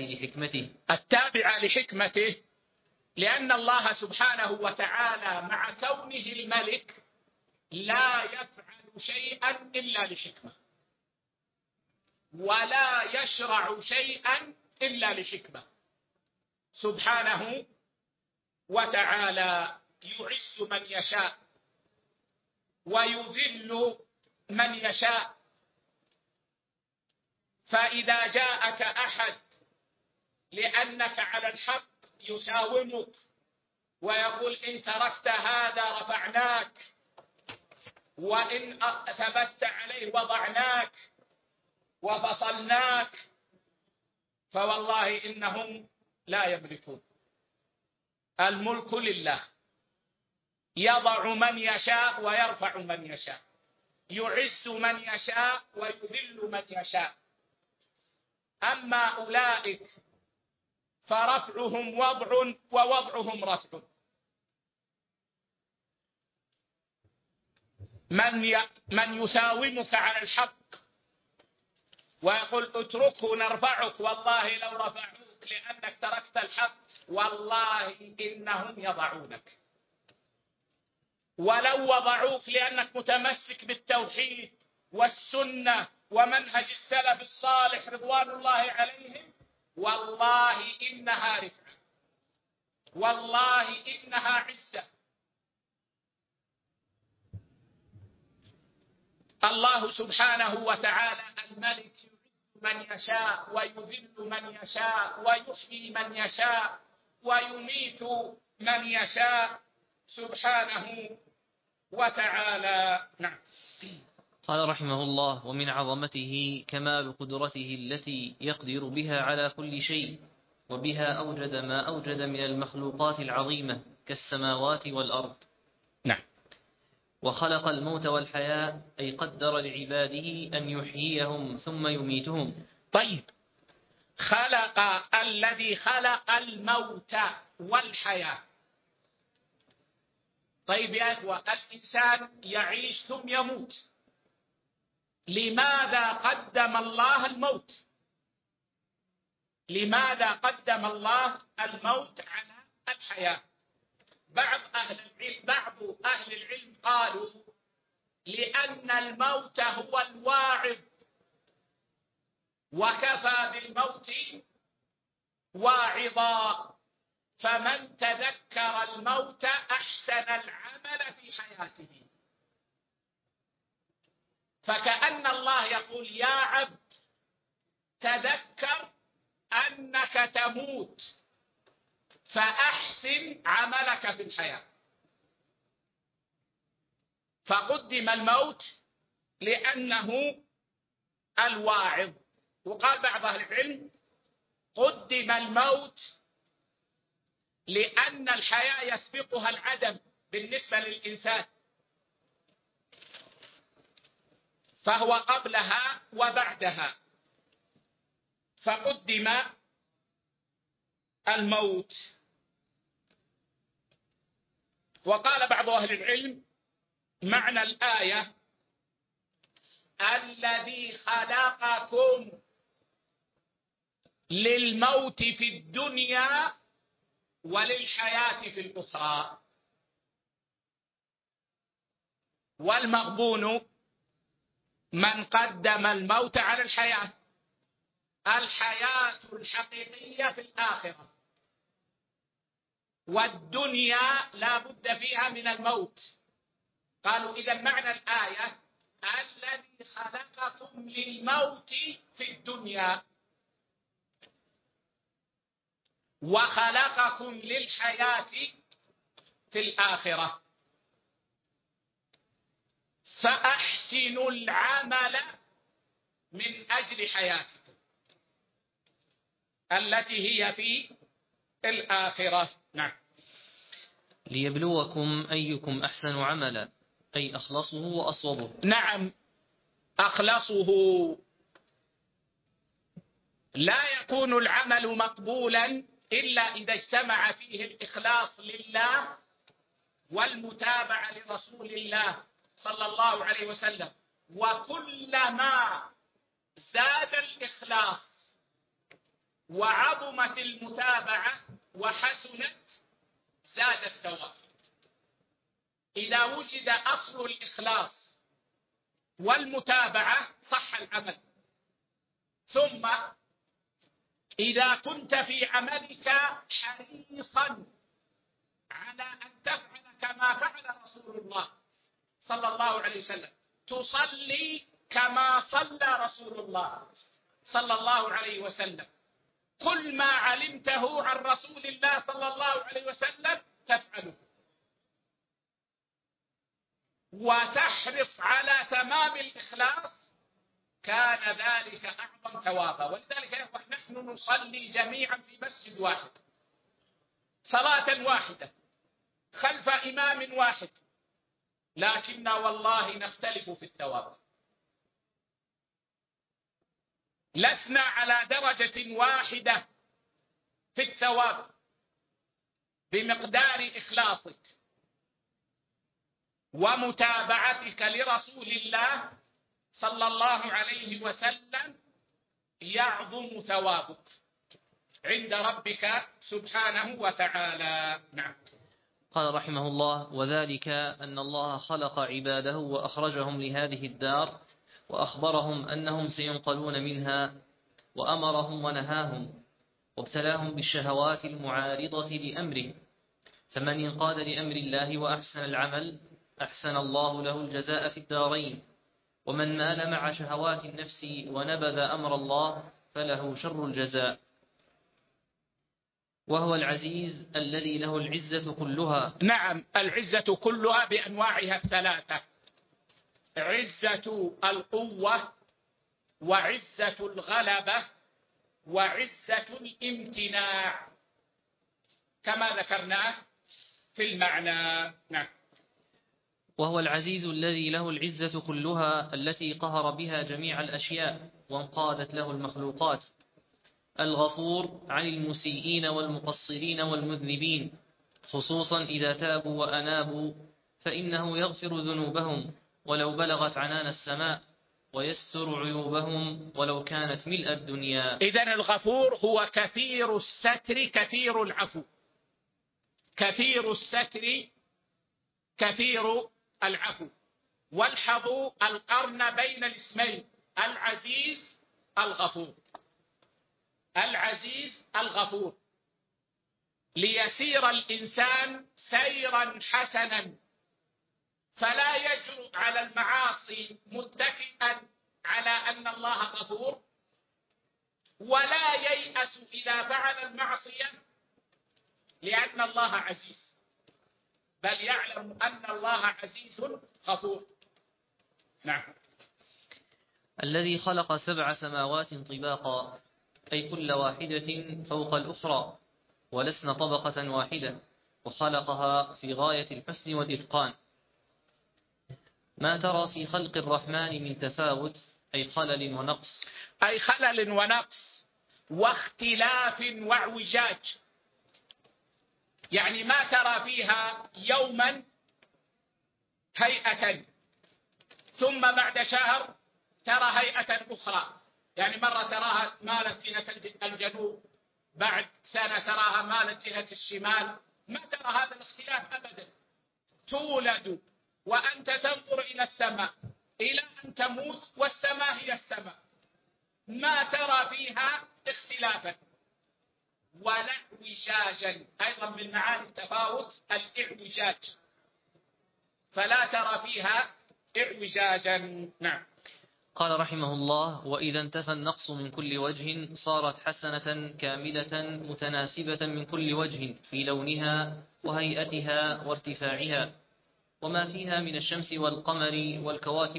لحكمته، لأن الله سبحانه وتعالى مع كونه الملك لا يفعل شيئا إلا لحكمة، ولا يشرع شيئا إلا لحكمة سبحانه وتعالى. يعز من يشاء ويذل من يشاء. فإذا جاءك أحد لأنك على الحق يساومك ويقول إن تركت هذا رفعناك وإن ثبت عليه وضعناك وفصلناك، فوالله إنهم لا يملكون. الملك لله، يضع من يشاء ويرفع من يشاء، يعز من يشاء ويذل من يشاء. أما أولئك فرفعهم وضع ووضعهم رفع. من يساومك على الحق ويقول اتركه نرفعك، والله لو رفعوك لأنك تركت الحق والله إنهم يضعونك. ولو وضعوك لأنك متمسك بالتوحيد والسنة ومنهج السلف الصالح رضوان الله عليهم، والله إنها رفعة، والله إنها عزة. الله سبحانه وتعالى الملك يعز من يشاء ويذل من يشاء ويحيي من يشاء ويميت من يشاء سبحانه وتعالى. نعم. قال رحمه الله: ومن عظمته كمال قدرته التي يقدر بها على كل شيء، وبها أوجد ما أوجد من المخلوقات العظيمة كالسماوات والأرض. نعم. وخلق الموت والحياة، أي قدر لعباده أن يحييهم ثم يميتهم. طيب، الذي خلق الموت والحياة. طيب يا إخوة، الإنسان يعيش ثم يموت، لماذا قدم الله الموت؟ لماذا قدم الله الموت على الحياة؟ بعض أهل العلم قالوا لأن الموت هو الواعظ، وكفى بالموت واعظا، فمن تذكر الموت أحسن العمل في حياته. فكأن الله يقول: يا عبد، تذكر أنك تموت فأحسن عملك في الحياة. فقدم الموت لأنه الواعظ. وقال بعض أهل العلم: قدم الموت لأن الحياة يسبقها العدم بالنسبة للإنسان، فهو قبلها وبعدها، فقدم الموت. وقال بعض أهل العلم: معنى الآية: الذي خلقكم للموت في الدنيا وللحياة في الأخرى. والمغبون من قدم الموت على الحياة. الحياة الحقيقية في الآخرة، والدنيا لا بد فيها من الموت. قالوا: إذا معنى الآية: الذي خلقكم للموت في الدنيا وخلقكم للحياة في الآخرة، فأحسنوا العمل من أجل حياتكم التي هي في الآخرة. نعم. ليبلوكم أيكم أحسن عملا، أي أخلصه وأصوبه. نعم، أخلصه. لا يكون العمل مقبولا إلا إذا اجتمع فيه الإخلاص لله والمتابعة لرسول الله صلى الله عليه وسلم. وكلما زاد الإخلاص وعظمت المتابعة وحسنت زاد الثواب. إذا وجد أصل الإخلاص والمتابعة صح العمل. ثم إذا كنت في عملك حريصا على أن تفعل كما فعل رسول الله صلى الله عليه وسلم، تصلي كما صلى رسول الله صلى الله عليه وسلم، كل ما علمته عن رسول الله صلى الله عليه وسلم تفعله، وتحرص على تمام الإخلاص، كان ذلك أعظم ثوابا. ولذلك نحن نصلي جميعا في مسجد واحد، صلاة واحدة خلف إمام واحد، لكننا والله نختلف في الثواب. لسنا على درجة واحدة في الثواب بمقدار إخلاصك ومتابعتك لرسول الله صلى الله عليه وسلم، يعظم ثوابك عند ربك سبحانه وتعالى. نعم. قال رحمه الله: وذلك أن الله خلق عباده وأخرجهم لهذه الدار، وأخبرهم أنهم سينقلون منها، وأمرهم ونهاهم، وابتلاهم بالشهوات المعارضة لأمره، فمن انقاد لأمر الله وأحسن العمل أحسن الله له الجزاء في الدارين، ومن مال مع شهوات النفس ونبذ أمر الله فله شر الجزاء. وهو العزيز الذي له العزة كلها. نعم، العزة كلها بأنواعها الثلاثة: عزة القوة، وعزة الغلبة، وعزة الامتناع، كما ذكرناه في المعنى. نعم. وهو العزيز الذي له العزة كلها التي قهر بها جميع الأشياء وانقادت له المخلوقات. الغفور عن المسيئين والمقصرين والمذنبين، خصوصا إذا تابوا وأنابوا، فإنه يغفر ذنوبهم ولو بلغت عنان السماء، ويستر عيوبهم ولو كانت ملء الدنيا. إذن الغفور هو كثير الستر كثير العفو، كثير الستر كثير العفو. والحظوا القرن بين الاسمين: العزيز الغفور، العزيز الغفور، ليسير الإنسان سيرا حسنا، فلا يجرؤ على المعاصي متكئا على أن الله غفور، ولا ييأس إذا فعل المعصية لأن الله عزيز، بل يعلم أن الله عزيز غفور. نعم. الذي خلق 7 سماوات طباقا، أي كل واحدة فوق الأخرى ولسن طبقة واحدة، وخلقها في غاية الحسن والإتقان. ما ترى في خلق الرحمن من تفاوت، أي خلل ونقص، أي خلل ونقص واختلاف واعوجاج، يعني ما ترى فيها يوما هيئة ثم بعد شهر ترى هيئة أخرى، يعني مرة تراها مالت جهة الجنوب، بعد سنة تراها مالت جهة الشمال. ما ترى هذا الاختلاف أبدا. تولد وأنت تنظر إلى السماء إلى أن تموت والسماء هي السماء، ما ترى فيها اختلافا ولا اعوجاجا. أيضا من معاني التفاوت الاعوجاج، فلا ترى فيها اعوجاجا. نعم. قال رحمه الله: وإذا انتفى النقص من كل وجه صارت حسنة كاملة متناسبة من كل وجه في لونها وهيئتها وارتفاعها، وما فيها من الشمس والقمر والكواكب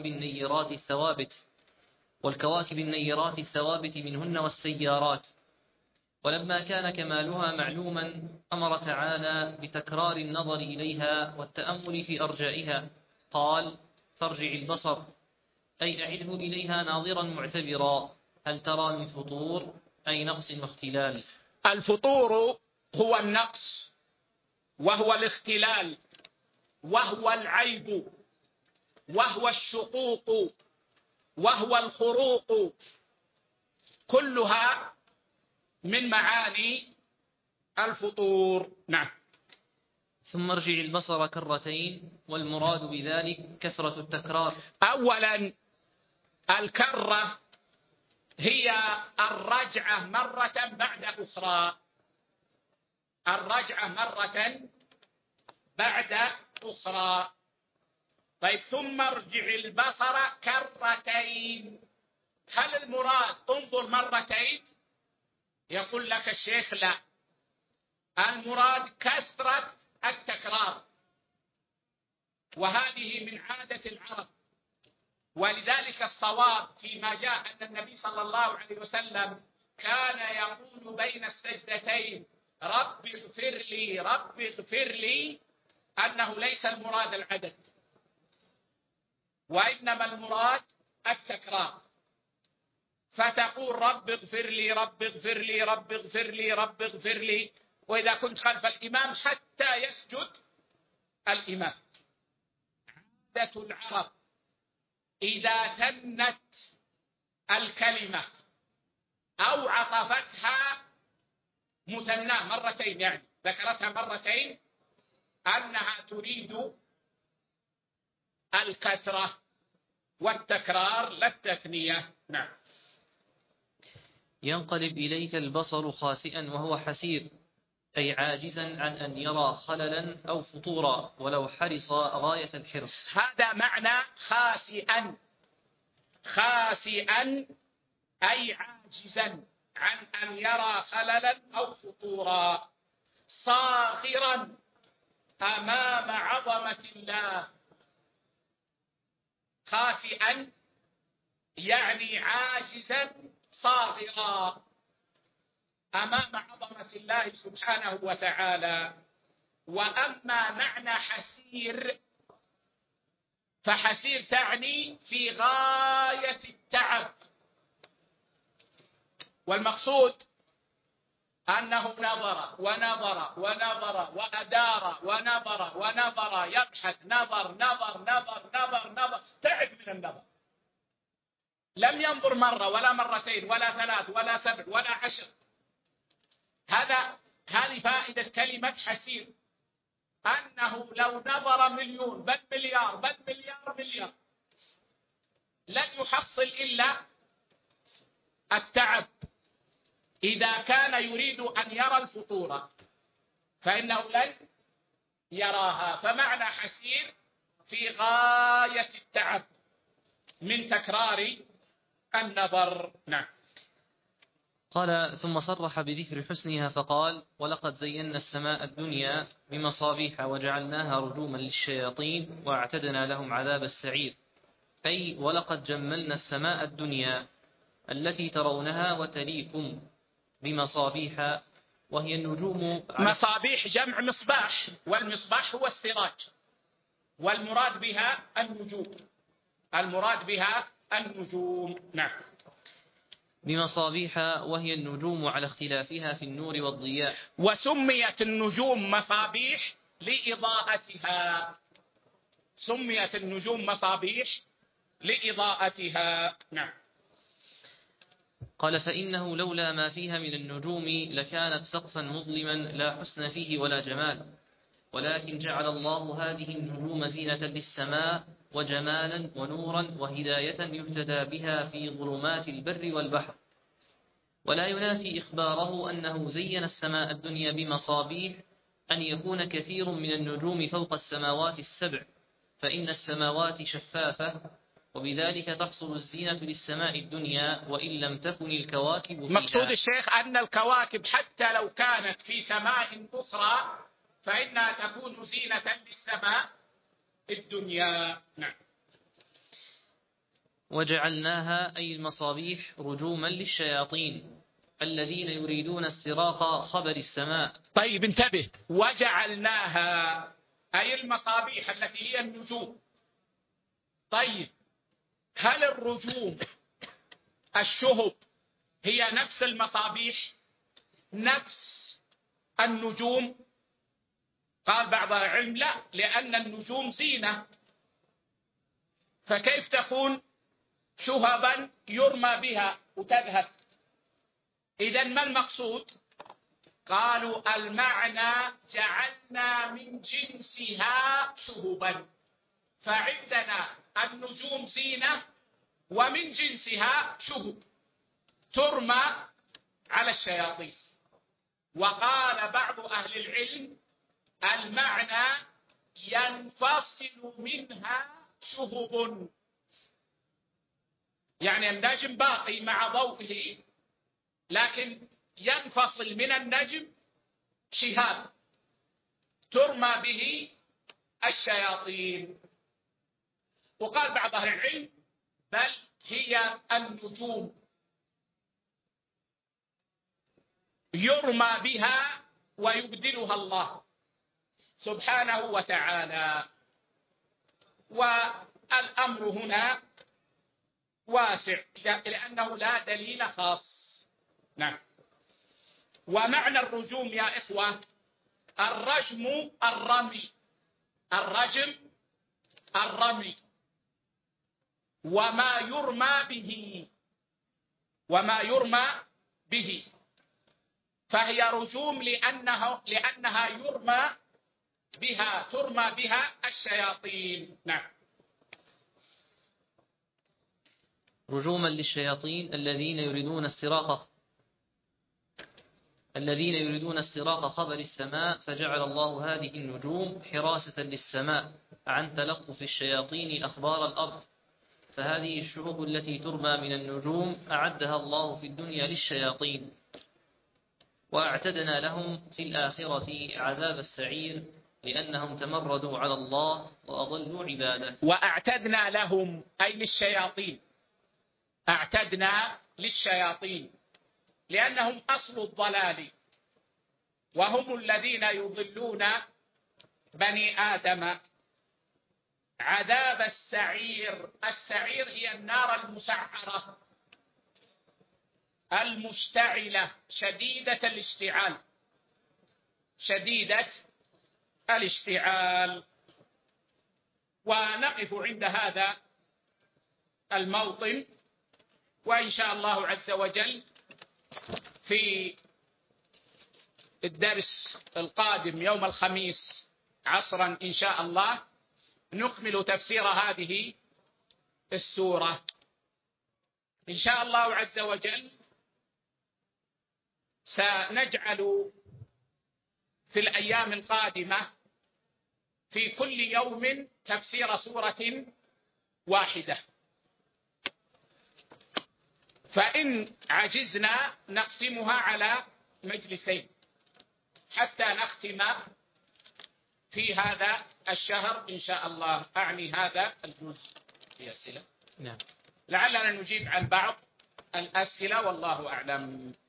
النيرات الثوابت منهن والسيارات. ولما كان كمالها معلوما أمر تعالى بتكرار النظر إليها والتأمل في أرجائها، قال: فارجع البصر، أي أعده إليها ناظرا معتبرا، هل ترى من فطور، أي نقص واختلال. الفطور هو النقص، وهو الاختلال، وهو العيب، وهو الشقوق، وهو الخروق، كلها من معاني الفطور. نعم. ثم ارجع البصر كرتين، والمراد بذلك كثرة التكرار. أولا الكرة هي الرجعة مرة بعد أخرى، الرجعة مرة بعد أخرى. طيب، ثم ارجع البصر كرتين، هل المراد انظر مرتين؟ يقول لك الشيخ لا، المراد كثرة التكرار، وهذه من عادة العرب. ولذلك الصواب فيما جاء أن النبي صلى الله عليه وسلم كان يقول بين السجدتين: رب اغفر لي، رب اغفر لي، أنه ليس المراد العدد، وإنما المراد التكرار. فتقول: رب اغفر لي، رب اغفر لي، رب اغفر لي، رب اغفر لي، وإذا كنت خلف الإمام حتى يسجد الإمام. عادة العرب إذا ثنت الكلمة أو عطفتها مثنى مرتين، يعني ذكرتها مرتين، أنها تريد الكثرة والتكرار لا التثنية. نعم. ينقلب إليك البصر خاسئا وهو حسير، أي عاجزا عن أن يرى خللا أو فطورا ولو حرص غاية الحرص. هذا معنى خاسئا، خاسئا أي عاجزا عن أن يرى خللا أو فطورا، صاغرا أمام عظمة الله. خاسئا يعني عاجزا صاغرا أمام عظمة الله سبحانه وتعالى. وأما معنى حسير فحسير تعني في غاية التعب، والمقصود أنه نظر ونظر ونظر وأدار ونظر ونظر يبحث، نظر نظر نظر نظر نظر، تعب من النظر، لم ينظر مرة ولا مرتين ولا ثلاث ولا سبع ولا 10. هذه فائدة كلمة حسير، أنه لو نظر مليون بل مليار بل مليار لن يحصل إلا التعب. إذا كان يريد أن يرى الفطور فإنه لن يراها. فمعنى حسير في غاية التعب من تكرار النظر. نعم. قال: ثم صرح بذكر حسنها فقال: ولقد زينا السماء الدنيا بمصابيح وجعلناها رجوما للشياطين وأعتدنا لهم عذاب السعير. أي ولقد جملنا السماء الدنيا التي ترونها وتليكم بمصابيح، وهي النجوم. مصابيح جمع مصباح، والمصباح هو السراج، والمراد بها النجوم، المراد بها النجوم. نعم. بمصابيح وهي النجوم على اختلافها في النور والضياء. وسميت النجوم مصابيح لإضاءتها، سميت النجوم مصابيح لإضاءتها. نعم. قال: فإنه لولا ما فيها من النجوم لكانت سقفا مظلما لا حسن فيه ولا جمال، ولكن جعل الله هذه النجوم زينة للسماء وجمالا ونورا وهداية يهتدى بها في ظلمات البر والبحر. ولا ينافي إخباره أنه زين السماء الدنيا بمصابيح أن يكون كثير من النجوم فوق السماوات السبع، فإن السماوات شفافة، وبذلك تحصل الزينة للسماء الدنيا وإن لم تكن الكواكب فيها. مقصود الشيخ أن الكواكب حتى لو كانت في سماء أخرى فإنها تكون زينة للسماء الدنيا. نعم. وجعلناها أي المصابيح رجوما للشياطين الذين يريدون استراق خبر السماء. طيب انتبه، وجعلناها أي المصابيح التي هي النجوم. طيب هل الرجوم الشهب هي نفس المصابيح، نفس النجوم؟ قال بعض العلم لا، لأن النجوم زينة، فكيف تكون شهبا يرمى بها وتذهب؟ إذن ما المقصود؟ قالوا المعنى جعلنا من جنسها شهبا، فعندنا النجوم زينة ومن جنسها شهب ترمى على الشياطين. وقال بعض أهل العلم المعنى ينفصل منها شهب، يعني النجم باقي مع ضوئه لكن ينفصل من النجم شهاب ترمى به الشياطين. وقال بعض أهل العلم بل هي النجوم يرمى بها ويبدلها الله سبحانه وتعالى. والأمر هنا واسع لأنه لا دليل خاص. نعم. ومعنى الرجوم يا إخوة الرجم الرمي، الرجم الرمي، وما يرمى به، وما يرمى به، فهي رجوم لأنها يرمى بها، ترمى بها الشياطين. نعم. رجوما للشياطين الذين يريدون استراق خبر السماء، فجعل الله هذه النجوم حراسة للسماء عن تلقف الشياطين أخبار الأرض، فهذه الشهب التي ترمى من النجوم أعدها الله في الدنيا للشياطين، وأعتدنا لهم في الآخرة عذاب السعير لأنهم تمردوا على الله وأضلوا عباده. وأعتدنا لهم أي للشياطين، أعتدنا للشياطين لأنهم أصل الضلال، وهم الذين يضلون بني آدم، عذاب السعير. السعير هي النار المسعرة المشتعلة شديدة الاشتعال، شديدة الاشتعال. ونقف عند هذا الموطن، وإن شاء الله عز وجل في الدرس القادم يوم الخميس عصرا إن شاء الله نكمل تفسير هذه السورة إن شاء الله عز وجل. سنجعل في الأيام القادمة في كل يوم تفسير سورة واحدة، فإن عجزنا نقسمها على مجلسين حتى نختم في هذا الشهر إن شاء الله. أعني هذا الجزء. في أسئلة؟ نعم. لعلنا نجيب عن بعض الأسئلة والله أعلم.